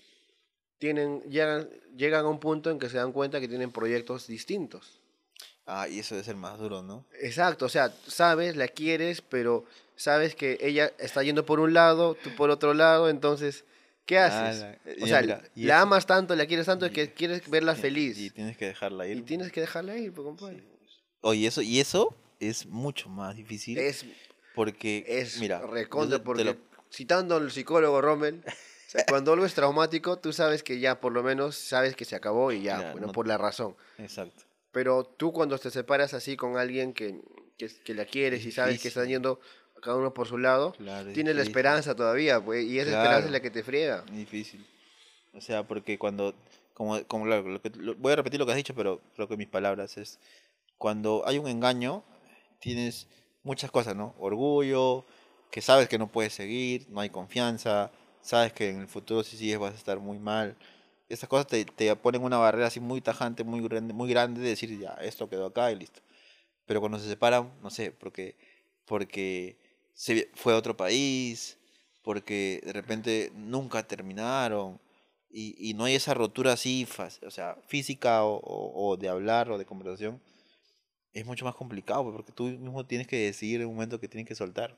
llegan a un punto en que se dan cuenta que tienen proyectos distintos. Ah, y eso debe ser más duro, ¿no? Exacto, o sea, sabes, la quieres, pero sabes que ella está yendo por un lado, tú por otro lado, entonces, ¿qué haces? O Ya sea, mira, y la eso, amas tanto, la quieres tanto y, que quieres verla y feliz tienes que dejarla y ir. tienes que dejarla ir, pues, Sí, compadre. pues. Oye, eso es mucho más difícil Es, porque, es mira, recontra te porque, lo... citando al psicólogo Rommel, o sea, cuando algo es traumático, tú sabes que ya, por lo menos, sabes que se acabó y ya, Claro, bueno, no, por la razón. exacto. Pero tú cuando te separas así con alguien que la Es quieres y sabes que están difícil, yendo cada uno por su lado, claro, es tienes la difícil. esperanza todavía, pues, y esa esperanza es Claro, la que te friega. es difícil. O sea, porque cuando, como voy a repetir lo que has dicho, pero creo que mis palabras es, cuando hay un engaño, tienes muchas cosas, ¿no? Orgullo, que sabes que no puedes seguir, no hay confianza, sabes que en el futuro si sigues vas a estar muy mal. Esas cosas te ponen una barrera así muy tajante, muy grande de decir, ya, esto quedó acá y listo. Pero cuando se separan, no sé, porque fue a otro país, porque de repente nunca terminaron y no hay esa rotura así, o sea, física o de hablar o de conversación, es mucho más complicado pues, porque tú mismo tienes que decidir en un momento que tienes que soltar.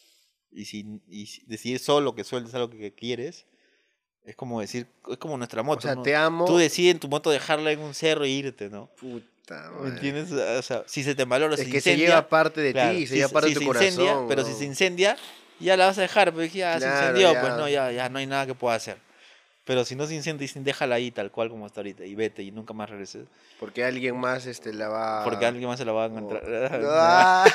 Y si decidir solo que sueltes algo que quieres, es como decir, es como nuestra O moto, sea, ¿no? te Tú amo, decides en tu moto dejarla en un cerro e irte, ¿no? puta ¿Me madre. entiendes? O sea, si se te malora, Es se que se lleva incendia, parte de claro, ti, se lleva parte de si tu se incendia, corazón, pero si se weón. incendia, ya la vas a dejar, pues ya se Claro, incendió, pues no, ya. ya no hay nada que pueda hacer. Pero si no se incendia, déjala ahí tal cual como está ahorita y vete y nunca más regreses, Porque alguien más la porque va. alguien más se la va a o- encontrar. Nah, ¡Ah!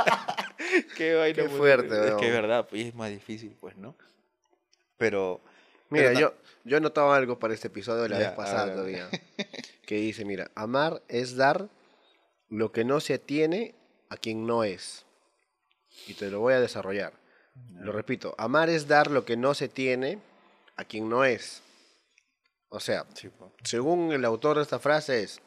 qué vaina, Qué pues, fuerte, es que es weón. verdad, pues y es más difícil, pues, ¿no? Pero, pero Mira, yo he notado algo para este episodio de la vez ya, a ver, pasada a ver. todavía. Que dice, mira, amar es dar lo que no se tiene a quien no es. Y te lo voy a desarrollar. Lo Ya, repito, amar es dar lo que no se tiene a quien no es. O sea, sí, pues. según el autor de esta frase es,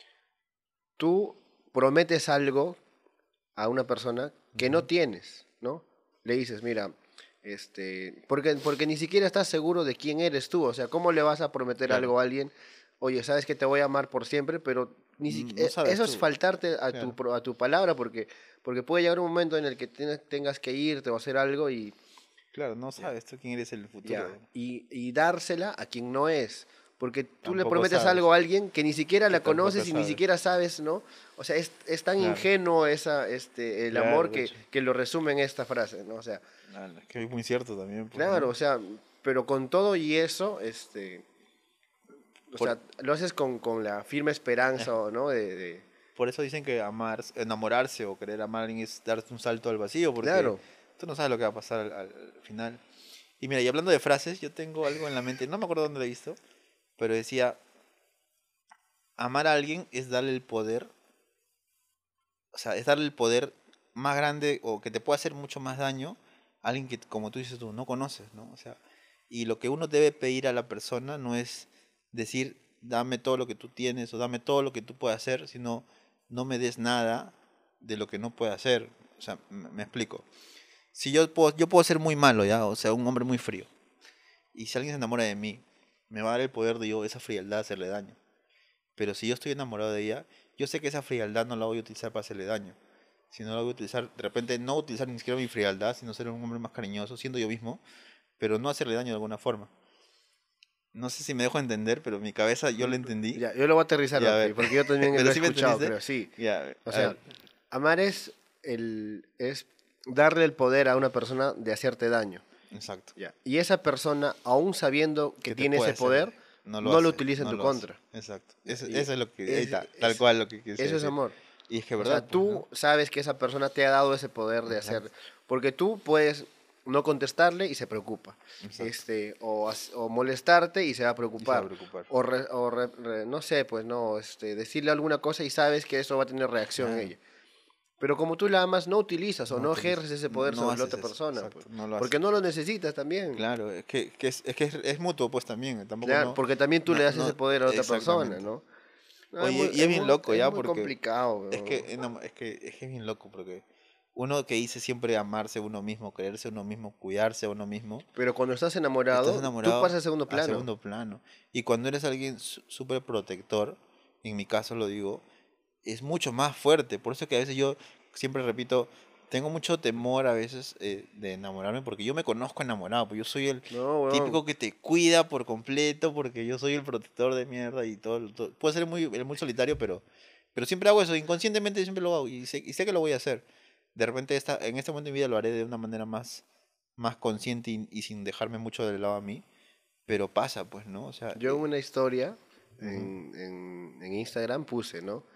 tú prometes algo a una persona que no Ujú. tienes, ¿no? Le dices, mira, porque ni siquiera estás seguro de quién eres tú, o sea, ¿cómo le vas a prometer Claro, algo a alguien? oye, sabes que te voy a amar por siempre, pero No sabes eso es tú. faltarte Claro. a tu palabra, porque puede llegar un momento en el que tengas que irte o hacer algo y Claro, no ya, sabes tú quién eres en el futuro. ya, y dársela a quien no es. Porque tú le Tampoco prometes sabes. algo a alguien que ni siquiera Que la tampoco conoces y ni sabes. siquiera sabes, ¿no? O sea, es tan Claro, ingenuo el amor claro, de hecho. que lo resume en esta frase, ¿no? O sea, Es que es muy cierto también, pues, claro, ¿no? o sea, pero con todo y eso, o Por, sea, lo haces con la firme esperanza, ¿no? por eso dicen que amar, enamorarse o querer amar a alguien es darte un salto al vacío, porque Claro, tú no sabes lo que va a pasar al final. Y mira, y hablando de frases, yo tengo algo en la mente, no me acuerdo dónde lo he visto, pero decía, amar a alguien es darle el poder, o sea, es darle el poder más grande o que te puede hacer mucho más daño a alguien que, como tú dices tú, no conoces, ¿no? O sea, y lo que uno debe pedir a la persona no es decir, dame todo lo que tú tienes o dame todo lo que tú puedas hacer, sino no me des nada de lo que no pueda hacer. O sea, me explico. Si yo puedo ser muy malo, ¿ya? O sea, un hombre muy frío. Y si alguien se enamora de mí, me va a dar el poder de yo, esa frialdad, hacerle daño. Pero si yo estoy enamorado de ella, yo sé que esa frialdad no la voy a utilizar para hacerle daño. Sino la voy a utilizar, de repente, no utilizar ni siquiera mi frialdad, sino ser un hombre más cariñoso, siendo yo mismo, pero no hacerle daño de alguna forma. No sé si me dejo entender, pero mi cabeza yo lo entendí. ya, yo lo voy a aterrizar, Y a papi, ver, porque yo también lo pero he sí me escuchado, entendiste. creo, sí. Ya, O a ver, sea, amar es darle el poder a una persona de hacerte daño. exacto. Ya. Y esa persona, aún sabiendo que ¿Qué te tiene puede ese hacer daño? poder, No lo no lo hace, utiliza en no tu lo hace. contra. Exacto. Ya. Eso es lo que, ahí Es, está, tal es- cual lo que quise eso es decir. amor. Y es que O sea, verdad, pues, tú ¿no? sabes que esa persona te ha dado ese poder de hacer, Exacto, porque tú puedes no contestarle y se preocupa, exacto. o molestarte y se va a Y se va a preocupar, preocupar. no sé, pues no, decirle alguna cosa y sabes que eso va a tener reacción en Claro. ella. Pero como tú la amas, no utilizas o No no utilizas, ejerces ese poder no sobre la haces otra eso, persona, pues, exacto, no lo porque haces. no lo necesitas también. Claro, es mutuo, pues también, tampoco Claro, no, porque también tú le das ese no, poder a otra persona, exactamente. ¿no? No, Oye, y es bien loco es ya, muy porque complicado, es que es bien loco, porque uno que dice siempre amarse a uno mismo, quererse a uno mismo, cuidarse a uno mismo, pero cuando estás estás enamorado, tú enamorado pasas a segundo a plano. segundo plano. Y cuando eres alguien súper protector, en mi caso lo digo, es mucho más fuerte. Por eso que a veces yo siempre repito, tengo mucho temor a veces de enamorarme porque yo me conozco enamorado, pues yo soy el No, weón. típico que te cuida por completo porque yo soy el protector de mierda y todo. Puede ser muy solitario, pero siempre hago eso, inconscientemente siempre lo hago y sé que lo voy a hacer. De repente en este momento de mi vida lo haré de una manera más consciente y sin dejarme mucho de lado a mí, pero pasa, pues, ¿no? O sea, Yo en una historia ujú. en Instagram puse, ¿no?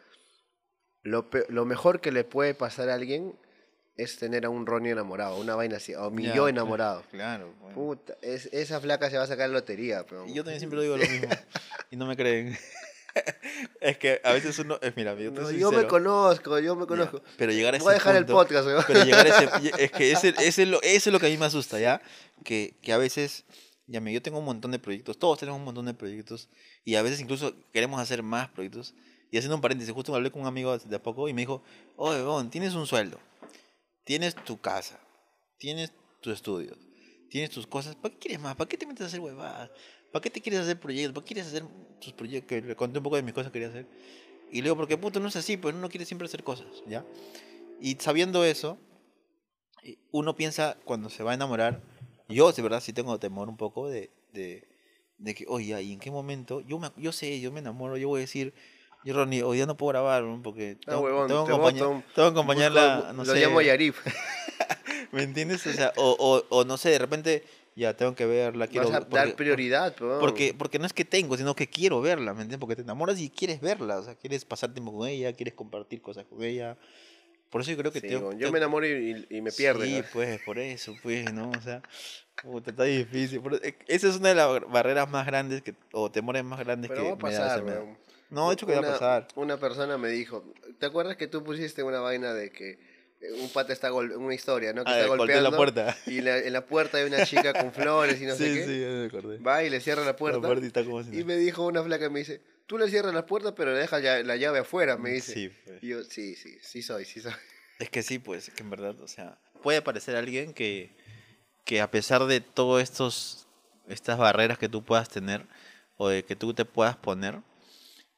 Lo mejor que le puede pasar a alguien es tener a un Ronnie enamorado, una vaina así, o mi yo Ya, enamorado. claro, bueno. Puta, esa flaca se va a sacar la lotería, Y pero yo también siempre lo digo lo mismo. Y no me creen. Es que a veces uno. Mira, yo te no, soy yo me sincero. conozco, yo me Ya. conozco. Pero llegar a Voy a ese dejar el punto. podcast, weón. Pero llegar a ese. Es que eso es lo que a mí me asusta, ¿ya? Que a veces. Ya yo tengo un montón de proyectos. Todos tenemos un montón de proyectos. Y a veces incluso queremos hacer más proyectos. Y haciendo un paréntesis, justo hablé con un amigo de a poco y me dijo: Oye, Bon, tienes un sueldo. Tienes tu casa. Tienes tus estudios. Tienes tus cosas. ¿Para qué quieres más? ¿Para qué te metes a hacer huevadas? ¿Para qué te quieres hacer proyectos? ¿Para qué quieres hacer tus proyectos? Que le conté un poco de mis cosas que quería hacer. Y le digo, porque puto no es así, pues uno quiere siempre hacer cosas, ¿ya? Y sabiendo eso, uno piensa cuando se va a enamorar, yo de verdad sí tengo temor un poco de que, oye, ¿y en qué momento? Yo sé, yo me enamoro, yo voy a decir, yo Ronnie, hoy día no puedo grabar, ¿no? Porque Ah, huevón, te tengo que acompañarla, no lo llamo a sé, Yarif. ¿me entiendes? O sea, o no sé, de repente ya tengo que verla, Vas a quiero, dar prioridad, huevón. porque no es que tengo, sino que quiero verla, ¿me entiendes? Porque te enamoras y quieres verla, o sea, quieres pasar tiempo con ella, quieres compartir cosas con ella. Por eso yo creo que Sí, huevón, yo me enamoro y me pierden. sí, ¿Ah? pues, por eso, pues, ¿no? O sea, puta, está difícil. Esa es una de las barreras más grandes o temores más grandes Pero va que a me da, se pasar, me da. weón. No, de hecho que va a pasar. Una persona me dijo, ¿te acuerdas que tú pusiste una vaina de que un pata está una historia, ¿no? Que está Golpeé la golpeando puerta. y en la puerta hay una chica con flores y no sé Sí, qué. sí, ya me acordé. Va y le cierra la La puerta puerta está como si y nada. me dijo una flaca, me dice, tú le cierras la puerta pero le dejas la llave afuera, me dice. Sí, pues. Y yo, sí, sí, sí soy. Es que sí, pues, es que en verdad, o sea, puede aparecer alguien que a pesar de todas estas barreras que tú puedas tener o de que tú te puedas poner,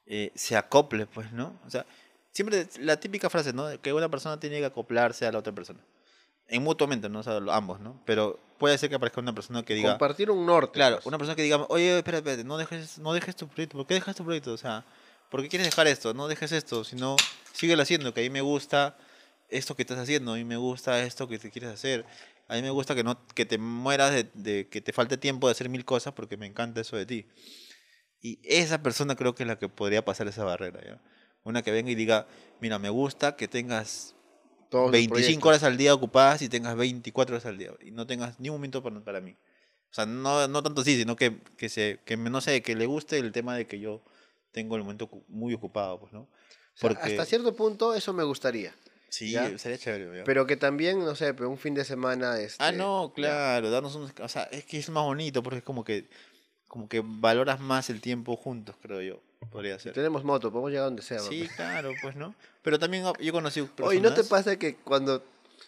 se acople, pues, ¿no? O sea, siempre la típica frase, ¿no? Que una persona tiene que acoplarse a la otra persona. En mutuamente, ¿no? O sea, ambos, ¿no? Pero puede ser que aparezca una persona que diga, Compartir un norte, claro, pues. una persona que diga, oye, espérate, no dejes tu proyecto. ¿Por qué dejas tu proyecto? O sea, ¿por qué quieres dejar esto? No dejes esto, sino síguelo haciendo, que a mí me gusta esto que estás haciendo, a mí me gusta esto que te quieres hacer. A mí me gusta que te mueras de que te falte tiempo de hacer mil cosas porque me encanta eso de ti. Y esa persona creo que es la que podría pasar esa barrera, ¿ya? Una que venga y diga, mira, me gusta que tengas Todos los 25 horas proyectos. al día ocupadas y tengas 24 horas al día y no tengas ni un momento para mí. O sea, no tanto así, sino no sé, que le guste el tema de que yo tengo el momento muy ocupado, pues, ¿no? O sea, hasta Porque cierto punto eso me gustaría, ¿ya? sí, sería chévere, ¿ya? Pero que también, no sé, pero un fin de semana, Ah, no, ya. claro, o sea, es que es más bonito porque es como que valoras más el tiempo juntos, creo yo, podría Si ser. tenemos moto, podemos llegar a donde sea, Sí, papá. claro, pues, ¿no? Pero también yo conocí Oye, ¿no te personas. pasa que cuando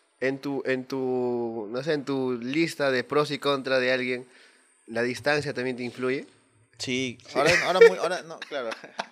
no sé, en tu lista de pros y contras de alguien, la distancia también te influye? Sí, Sí. ahora no, claro.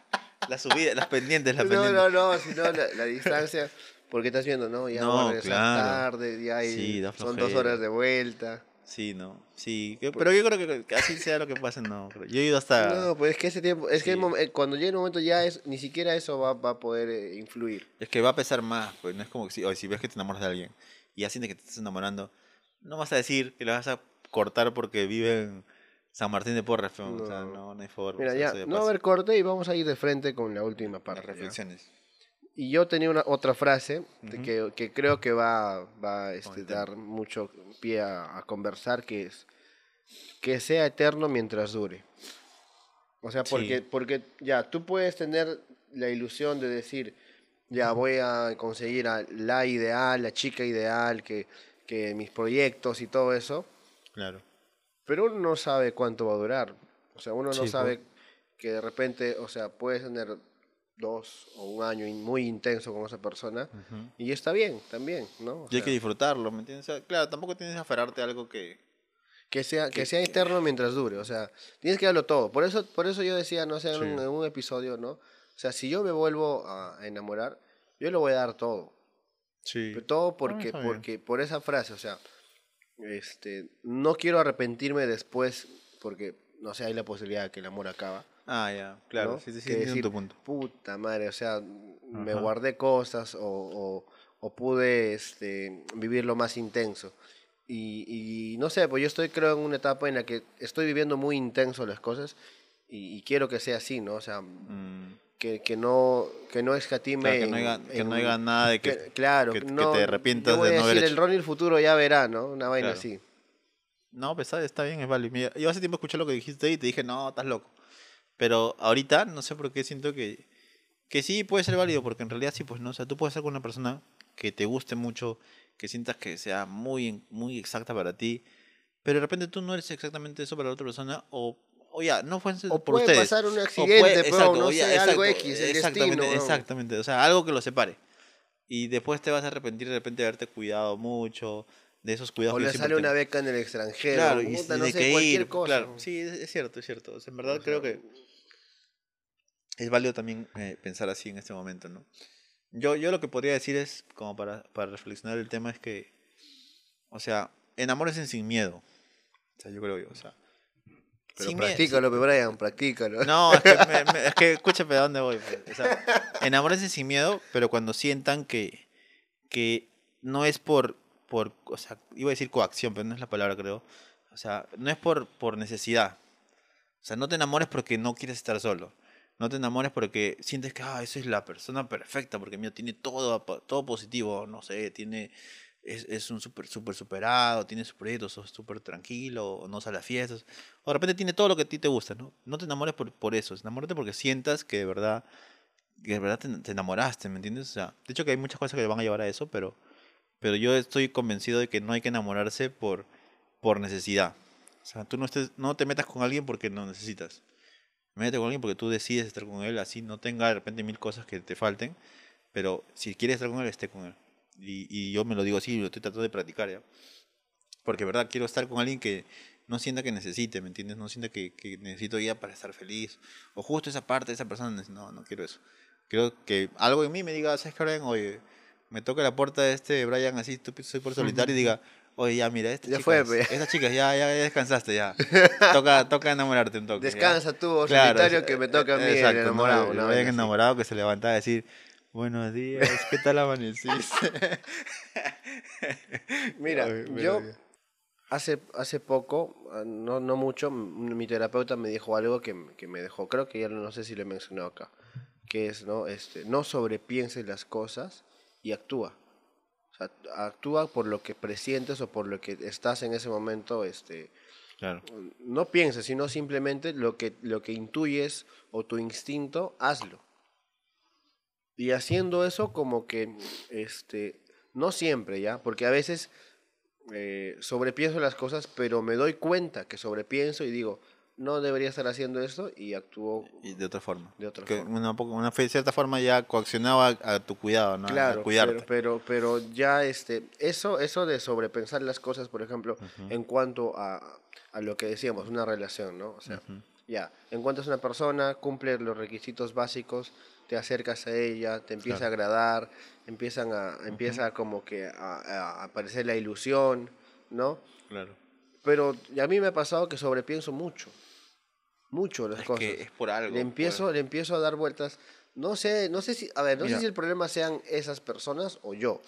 Las No, pendientes. no, no, sino la distancia, porque estás viendo, ¿no? Ya voy a No, regresar claro. tarde, Sí, da son 2 horas flojera. de vuelta. Sí, no. Sí, Por- pero yo creo que así sea lo que pase, no. Yo he ido hasta. No, pues es que ese tiempo, es que Sí. cuando llegue el momento ya es, ni siquiera eso va a poder influir. Es que va a pesar más, pues no es como que si ves que te enamoras de alguien y ya sientes que te estás enamorando, no vas a decir que lo vas a cortar porque vive en San Martín de Porres, feo. O sea, No. no hay forma, o Mira, sea, eso ya, ya no va a pasa. haber corte y vamos a ir de frente con la última Las parte, ¿ya? reflexiones. Y yo tenía otra frase Ujú. que creo que va a Con el tema. dar mucho pie a conversar, que es que sea eterno mientras dure. O sea, Sí, porque ya, tú puedes tener la ilusión de decir, ya voy a conseguir a la ideal, la chica ideal, que mis proyectos y todo eso, claro. pero uno no sabe cuánto va a durar. O sea, uno no Sí, pues. sabe que de repente, o sea, puedes tener 2 o un año muy intenso con esa persona Ujú. y está bien, también, ¿no? O Y hay que sea, disfrutarlo, ¿me entiendes? O sea, claro, tampoco tienes que aferrarte a algo que que, sea que- eterno mientras dure, o sea, tienes que darlo todo. Por eso yo decía, no sé, Sí, en un episodio, ¿no? O sea, si yo me vuelvo a enamorar, yo le voy a dar todo. sí. Pero todo Ah, está bien. por esa frase, o sea, no quiero arrepentirme después porque, no sé, hay la posibilidad de que el amor acaba, Ah, ya, claro, ¿no? sí, sí, sí, Que entiendo decir, tu punto. puta madre, o sea, me Ajá. guardé cosas o pude vivirlo más intenso. Y no sé, pues yo estoy creo en una etapa en la que estoy viviendo muy intenso las cosas y quiero que sea así, ¿no? O sea, Mm, que no claro, escatime que no haya nada de claro, que no, te yo arrepientas voy de a no haber decir el hecho. Ronnie el futuro ya verá, ¿no? Una vaina Claro. así. No, pues está bien, es válido. Mira, yo hace tiempo escuché lo que dijiste y te dije, no, estás loco. Pero ahorita, no sé por qué siento que sí puede ser válido, porque en realidad sí, pues no. O sea, tú puedes estar con una persona que te guste mucho, que sientas que sea muy exacta para ti, pero de repente tú no eres exactamente eso para la otra persona, o ya, no fue O por puede ustedes. pasar un O puede, accidente, pero exacto, no o ya, sé, algo exacto, X, el destino, weón. exactamente. O sea, algo que los separe. Y después te vas a arrepentir de repente de haberte cuidado mucho, de esos cuidados O que yo le siempre sale una tengo. beca en el extranjero, Claro, puta, y no de sé, que cualquier ir, cosa. claro, sí, es cierto, es cierto. O sea, en O verdad creo sea, que es válido también pensar así en este momento, ¿no? Yo lo que podría decir es, como para reflexionar el tema, es que, o sea, enamórense sin miedo. O sea, yo creo yo, o sea, pero sin miedo. practícalo, pe, Brian, practícalo. No, es que escúchame a dónde voy, pues. O sea, enamórense sin miedo, pero cuando sientan que no es o sea, iba a decir coacción, pero no es la palabra, creo. O sea, no es por necesidad. O sea, no te enamores porque no quieres estar solo. No te enamores porque sientes que, esa es la persona perfecta, porque mío tiene todo positivo, no sé, es un súper superado, tiene sus proyectos, sos súper tranquilo, o no sale a fiestas. O de repente tiene todo lo que a ti te gusta, ¿no? No te enamores por eso, enamórate porque sientas que de verdad te enamoraste, ¿me entiendes? O sea, de hecho que hay muchas cosas que le van a llevar a eso, pero yo estoy convencido de que no hay que enamorarse por necesidad. O sea, tú no te metas con alguien porque no necesitas. Métete con alguien porque tú decides estar con él, así no tenga de repente mil cosas que te falten, pero si quieres estar con él, esté con él. Y yo me lo digo así, lo estoy tratando de practicar ya. Porque, verdad, quiero estar con alguien que no sienta que necesite, ¿me entiendes? No sienta que necesito ella para estar feliz. O justo esa parte de esa persona, no quiero eso. Quiero que algo en mí me diga, ¿sabes qué, Brian? Oye, me toca la puerta de este Brian así, soy por solitario y diga, oye, ya, mira, Ya fue, pe. estas chicas, ya descansaste, ya. Toca enamorarte un toque, ¿ya? Descansa tú, oh Claro, solitario, que me toca a mí el exacto, ¿no? enamorado. El Una Brian vaina así. enamorado que se levantaba a decir, buenos días, ¿qué tal amaneciste? Mira, Ay, pero yo hace poco, no mucho, mi terapeuta me dijo algo que me dejó, creo que ya no sé si lo he mencionado acá, que es, ¿no? No sobrepienses las cosas y actúa. O sea, actúa por lo que presientes o por lo que estás en ese momento, claro, no pienses, sino simplemente lo que intuyes o tu instinto, hazlo. Y haciendo eso como que, no siempre, ¿ya? Porque a veces sobrepienso las cosas, pero me doy cuenta que sobrepienso y digo, no debería estar haciendo esto y actúo y de otra forma. de otra Que forma. cierta forma ya coaccionaba a tu cuidado, ¿no? A Claro, cuidarte. pero ya eso de sobrepensar las cosas, por ejemplo, Ujú, en cuanto a lo que decíamos, una relación, ¿no? O sea, ujú, ya, encuentras una persona, cumple los requisitos básicos, te acercas a ella, te empieza a claro. agradar, Ujú, empieza como que a aparecer la ilusión, ¿no? claro. Pero a mí me ha pasado que sobrepienso mucho las Es que cosas. es por Le algo, pues. empiezo, le empiezo a dar vueltas. No sé si, a ver, no sé Mira, si el problema sean esas personas o yo.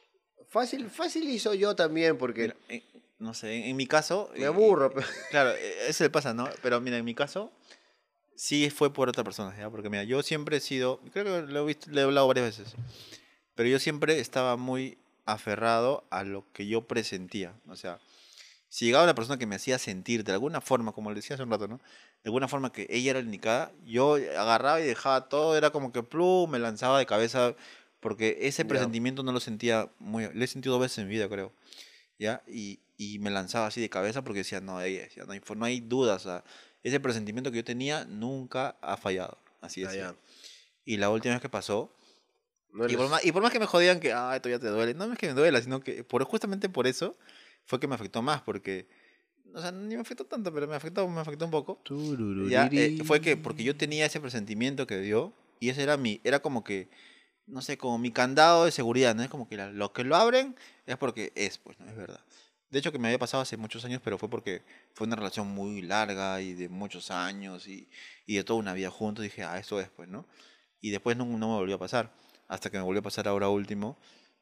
Fácil y soy yo también, porque mira, no sé, en mi caso, me aburro. claro, eso le pasa, ¿no? Pero mira, en mi caso, sí fue por otra persona, ¿ya? Porque mira, yo siempre he sido, creo que lo he visto, le he hablado varias veces, pero yo siempre estaba muy aferrado a lo que yo presentía. O sea, si llegaba una persona que me hacía sentir de alguna forma, como le decía hace un rato, ¿no? De alguna forma que ella era la indicada, yo agarraba y dejaba todo, era como que plum, me lanzaba de cabeza, porque ese Ya, presentimiento no lo sentía muy, lo he sentido 2 veces en mi vida, creo. ¿Ya? Y me lanzaba así de cabeza porque decía, no, ella decía, no hay dudas, o sea, ese presentimiento que yo tenía nunca ha fallado, así decía. ya. Y la última vez que pasó, No y por les... más, y por más que me jodían que, ah, esto ya te duele, no es que me duela, sino que justamente por eso fue que me afectó más, porque, o sea, ni me afectó tanto, pero me afectó un poco. Ya, fue que, porque yo tenía ese presentimiento que dio, y ese era como que, no sé, como mi candado de seguridad, ¿no? Es como que lo que lo abren es porque es, pues, ¿no? Es verdad. De hecho, que me había pasado hace muchos años, pero fue porque fue una relación muy larga y de muchos años y de toda una vida juntos. Dije, ah, eso es, pues, ¿no? Y después no me volvió a pasar. Hasta que me volvió a pasar ahora último.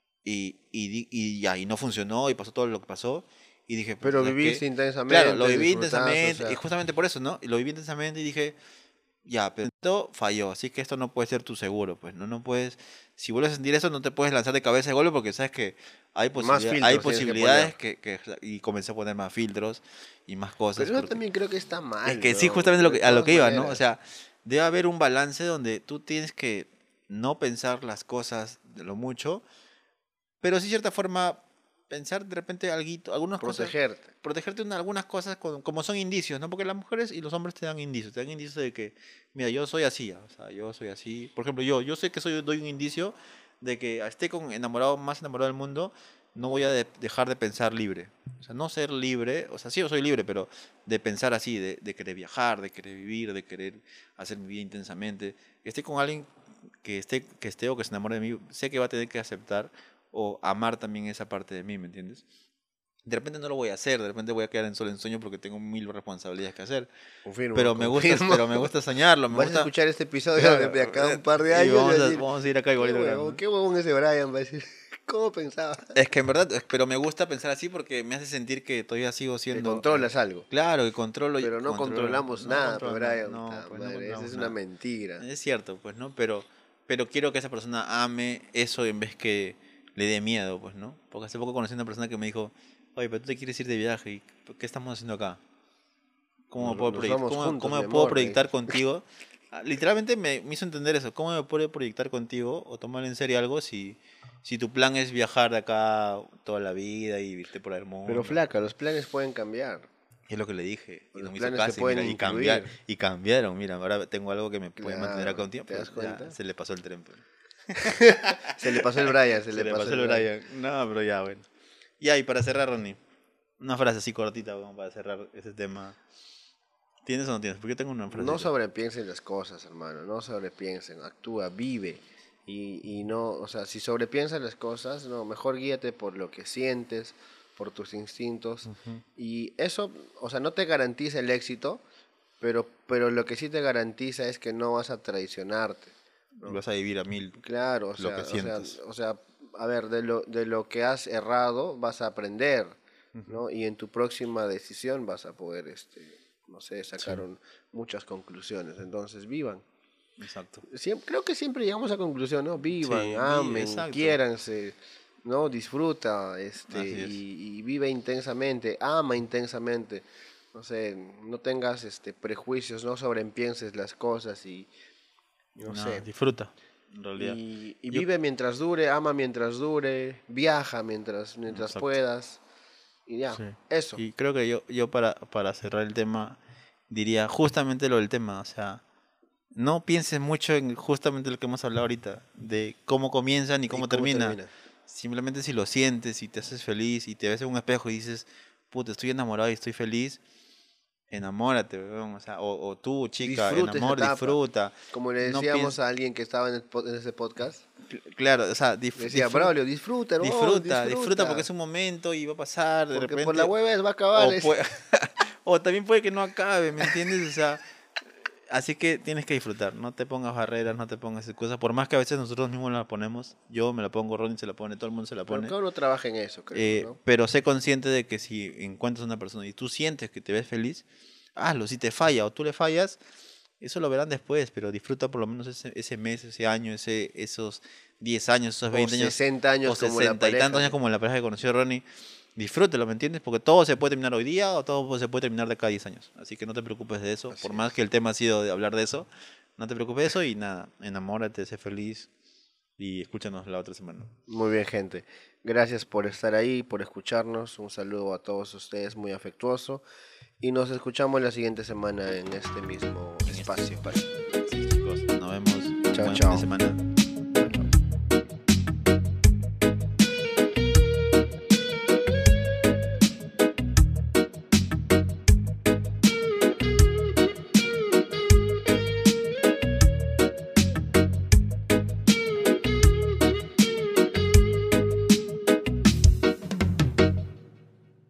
Y ya, y no funcionó y pasó todo lo que pasó. Y dije, puta, Pero ¿sabes qué? viviste Claro, lo intensamente, viví disfrutaste, o intensamente, y sea... justamente por eso, ¿no? Y lo viví intensamente y dije, ya, pero esto falló, así que esto no puede ser tu seguro, pues, ¿no? No puedes, si vuelves a sentir eso, no te puedes lanzar de cabeza de golpe porque sabes que Más hay filtros tienes que poner. posibilidades y comencé a poner más filtros y más cosas, Pero eso porque también creo que está es mal, que sí, weón. justamente De a lo todas que iba, ¿no? O maneras. sea, debe haber un balance donde tú tienes que no pensar las cosas de lo mucho, pero sí, de cierta forma, pensar de repente algunas cosas, Protegerte. protegerte de algunas cosas como son indicios, ¿no? Porque las mujeres y los hombres te dan indicios de que, mira, yo soy así, o sea, yo soy así. Por ejemplo, yo sé que doy un indicio de que esté más enamorado del mundo, no voy a dejar de pensar libre. O sea, no ser libre, o sea, sí, yo soy libre, pero de pensar así, de querer viajar, de querer vivir, de querer hacer mi vida intensamente. Esté con alguien que esté o que se enamore de mí, sé que va a tener que aceptar o amar también esa parte de mí, ¿me entiendes? De repente no lo voy a hacer, de repente voy a quedar en solo ensueño porque tengo 1000 responsabilidades que hacer. Confirmo, Pero confirmo. me gusta soñarlo, me Vas a gusta. escuchar este episodio Claro, de acá un par de y años y vas a decir, vamos a ir acá igualito grande, ¿no? qué huevón ese Brian, va a decir, ¿cómo pensaba? Es que en verdad, pero me gusta pensar así porque me hace sentir que todavía sigo Que siendo. controlas algo. Claro, que controlo, Pero no controlamos no nada, controlo nada, Brian. no, Puta pues no madre, esa controlamos es una nada. mentira. Es cierto, pues, ¿no? Pero quiero que esa persona ame eso en vez que le dé miedo, pues, ¿no? Porque hace poco conocí a una persona que me dijo, oye, pero tú te quieres ir de viaje, ¿y qué estamos haciendo acá? Nos vamos juntos, ¿Cómo mi me puedo amor, me dijo. proyectar contigo? Literalmente me hizo entender eso. ¿Cómo me puedo proyectar contigo o tomar en serio algo si tu plan es viajar de acá toda la vida y irte por el Pero mundo? flaca, los planes pueden cambiar. Y es lo que le dije. Y no Los me hizo planes te caso y pueden mira, incluir. y cambiaron. Mira, ahora tengo algo que me puede mantener acá Claro, un tiempo. ¿te das Ya cuenta? se le pasó el tren, pues. Se le pasó el Brian, se Se le le pasó pasó el el Brian. Brian. No, pero ya, bueno. Ya, y para cerrar, Ronnie. Una frase así cortita como para cerrar ese tema. ¿Tienes o no tienes? Porque yo tengo una frase. No sobrepiensen las cosas, hermano, no sobrepiensen, actúa, vive. Y no, o sea, si sobrepiensas las cosas, no, mejor guíate por lo que sientes, por tus instintos. Ujú. Y eso, o sea, no te garantiza el éxito, pero lo que sí te garantiza es que no vas a traicionarte, ¿no? Vas a vivir a 1000 Claro, lo que sientes. a ver, de lo que has errado vas a aprender, Ujú. ¿no? Y en tu próxima decisión vas a poder, no sé, Sí, sacar muchas conclusiones. Entonces, vivan. exacto. Creo que siempre llegamos a conclusión, ¿no? Vivan, Sí, amen, exacto. quiéranse, ¿no? Disfruta, Así es. y vive intensamente, ama intensamente. No sé, no tengas, prejuicios, no sobrepienses las cosas y, no Nada, sé. disfruta, en realidad. Y Yo, vive mientras dure, ama mientras dure, viaja mientras exacto. puedas. Y ya, Sí. eso. Y creo que yo para cerrar el tema diría justamente lo del tema, o sea, no pienses mucho en justamente lo que hemos hablado ahorita, de cómo comienza ni ¿Y cómo cómo termina. termina? Simplemente si lo sientes y te haces feliz y te ves en un espejo y dices, puta, estoy enamorado y estoy feliz, enamórate, weón. O sea, o tú, chica, Disfruta esa etapa. disfruta. Como le No decíamos pienses, a alguien que estaba en ese podcast, claro, o sea, le decía, disfruta. Braulio, disfruta, hermano, Disfruta porque disfruta. es un momento y va a pasar de Porque por la repente. hueva va a acabar. O, puede, o también puede que no acabe, ¿me entiendes? O sea, así que tienes que disfrutar. No te pongas barreras, no te pongas excusas. Por más que a veces nosotros mismos la ponemos. Yo me la pongo, Ronnie se la pone, todo el mundo se la Pero pone. cada uno trabaja en eso, creo, ¿no? Pero sé consciente de que si encuentras una persona y tú sientes que te ves feliz, hazlo. Si te falla o tú le fallas, eso lo verán después. Pero disfruta por lo menos ese mes, ese año, esos 10 años, esos O 20 años 60 o años como la 60 y tantos pareja. años como la pareja que conoció Ronnie. Disfrútelo, ¿me entiendes? Porque todo se puede terminar hoy día o todo se puede terminar de cada 10 años. Así que no te preocupes de eso. Por Así más que es. el tema ha sido de hablar de eso, no te preocupes de eso y nada, enamórate, sé feliz y escúchanos la otra semana. Muy bien, gente. Gracias por estar ahí, por escucharnos. Un saludo a todos ustedes, muy afectuoso. Y nos escuchamos la siguiente semana en este mismo En este espacio. espacio. Sí, chicos, nos vemos. Chao, Buen fin de chao. semana.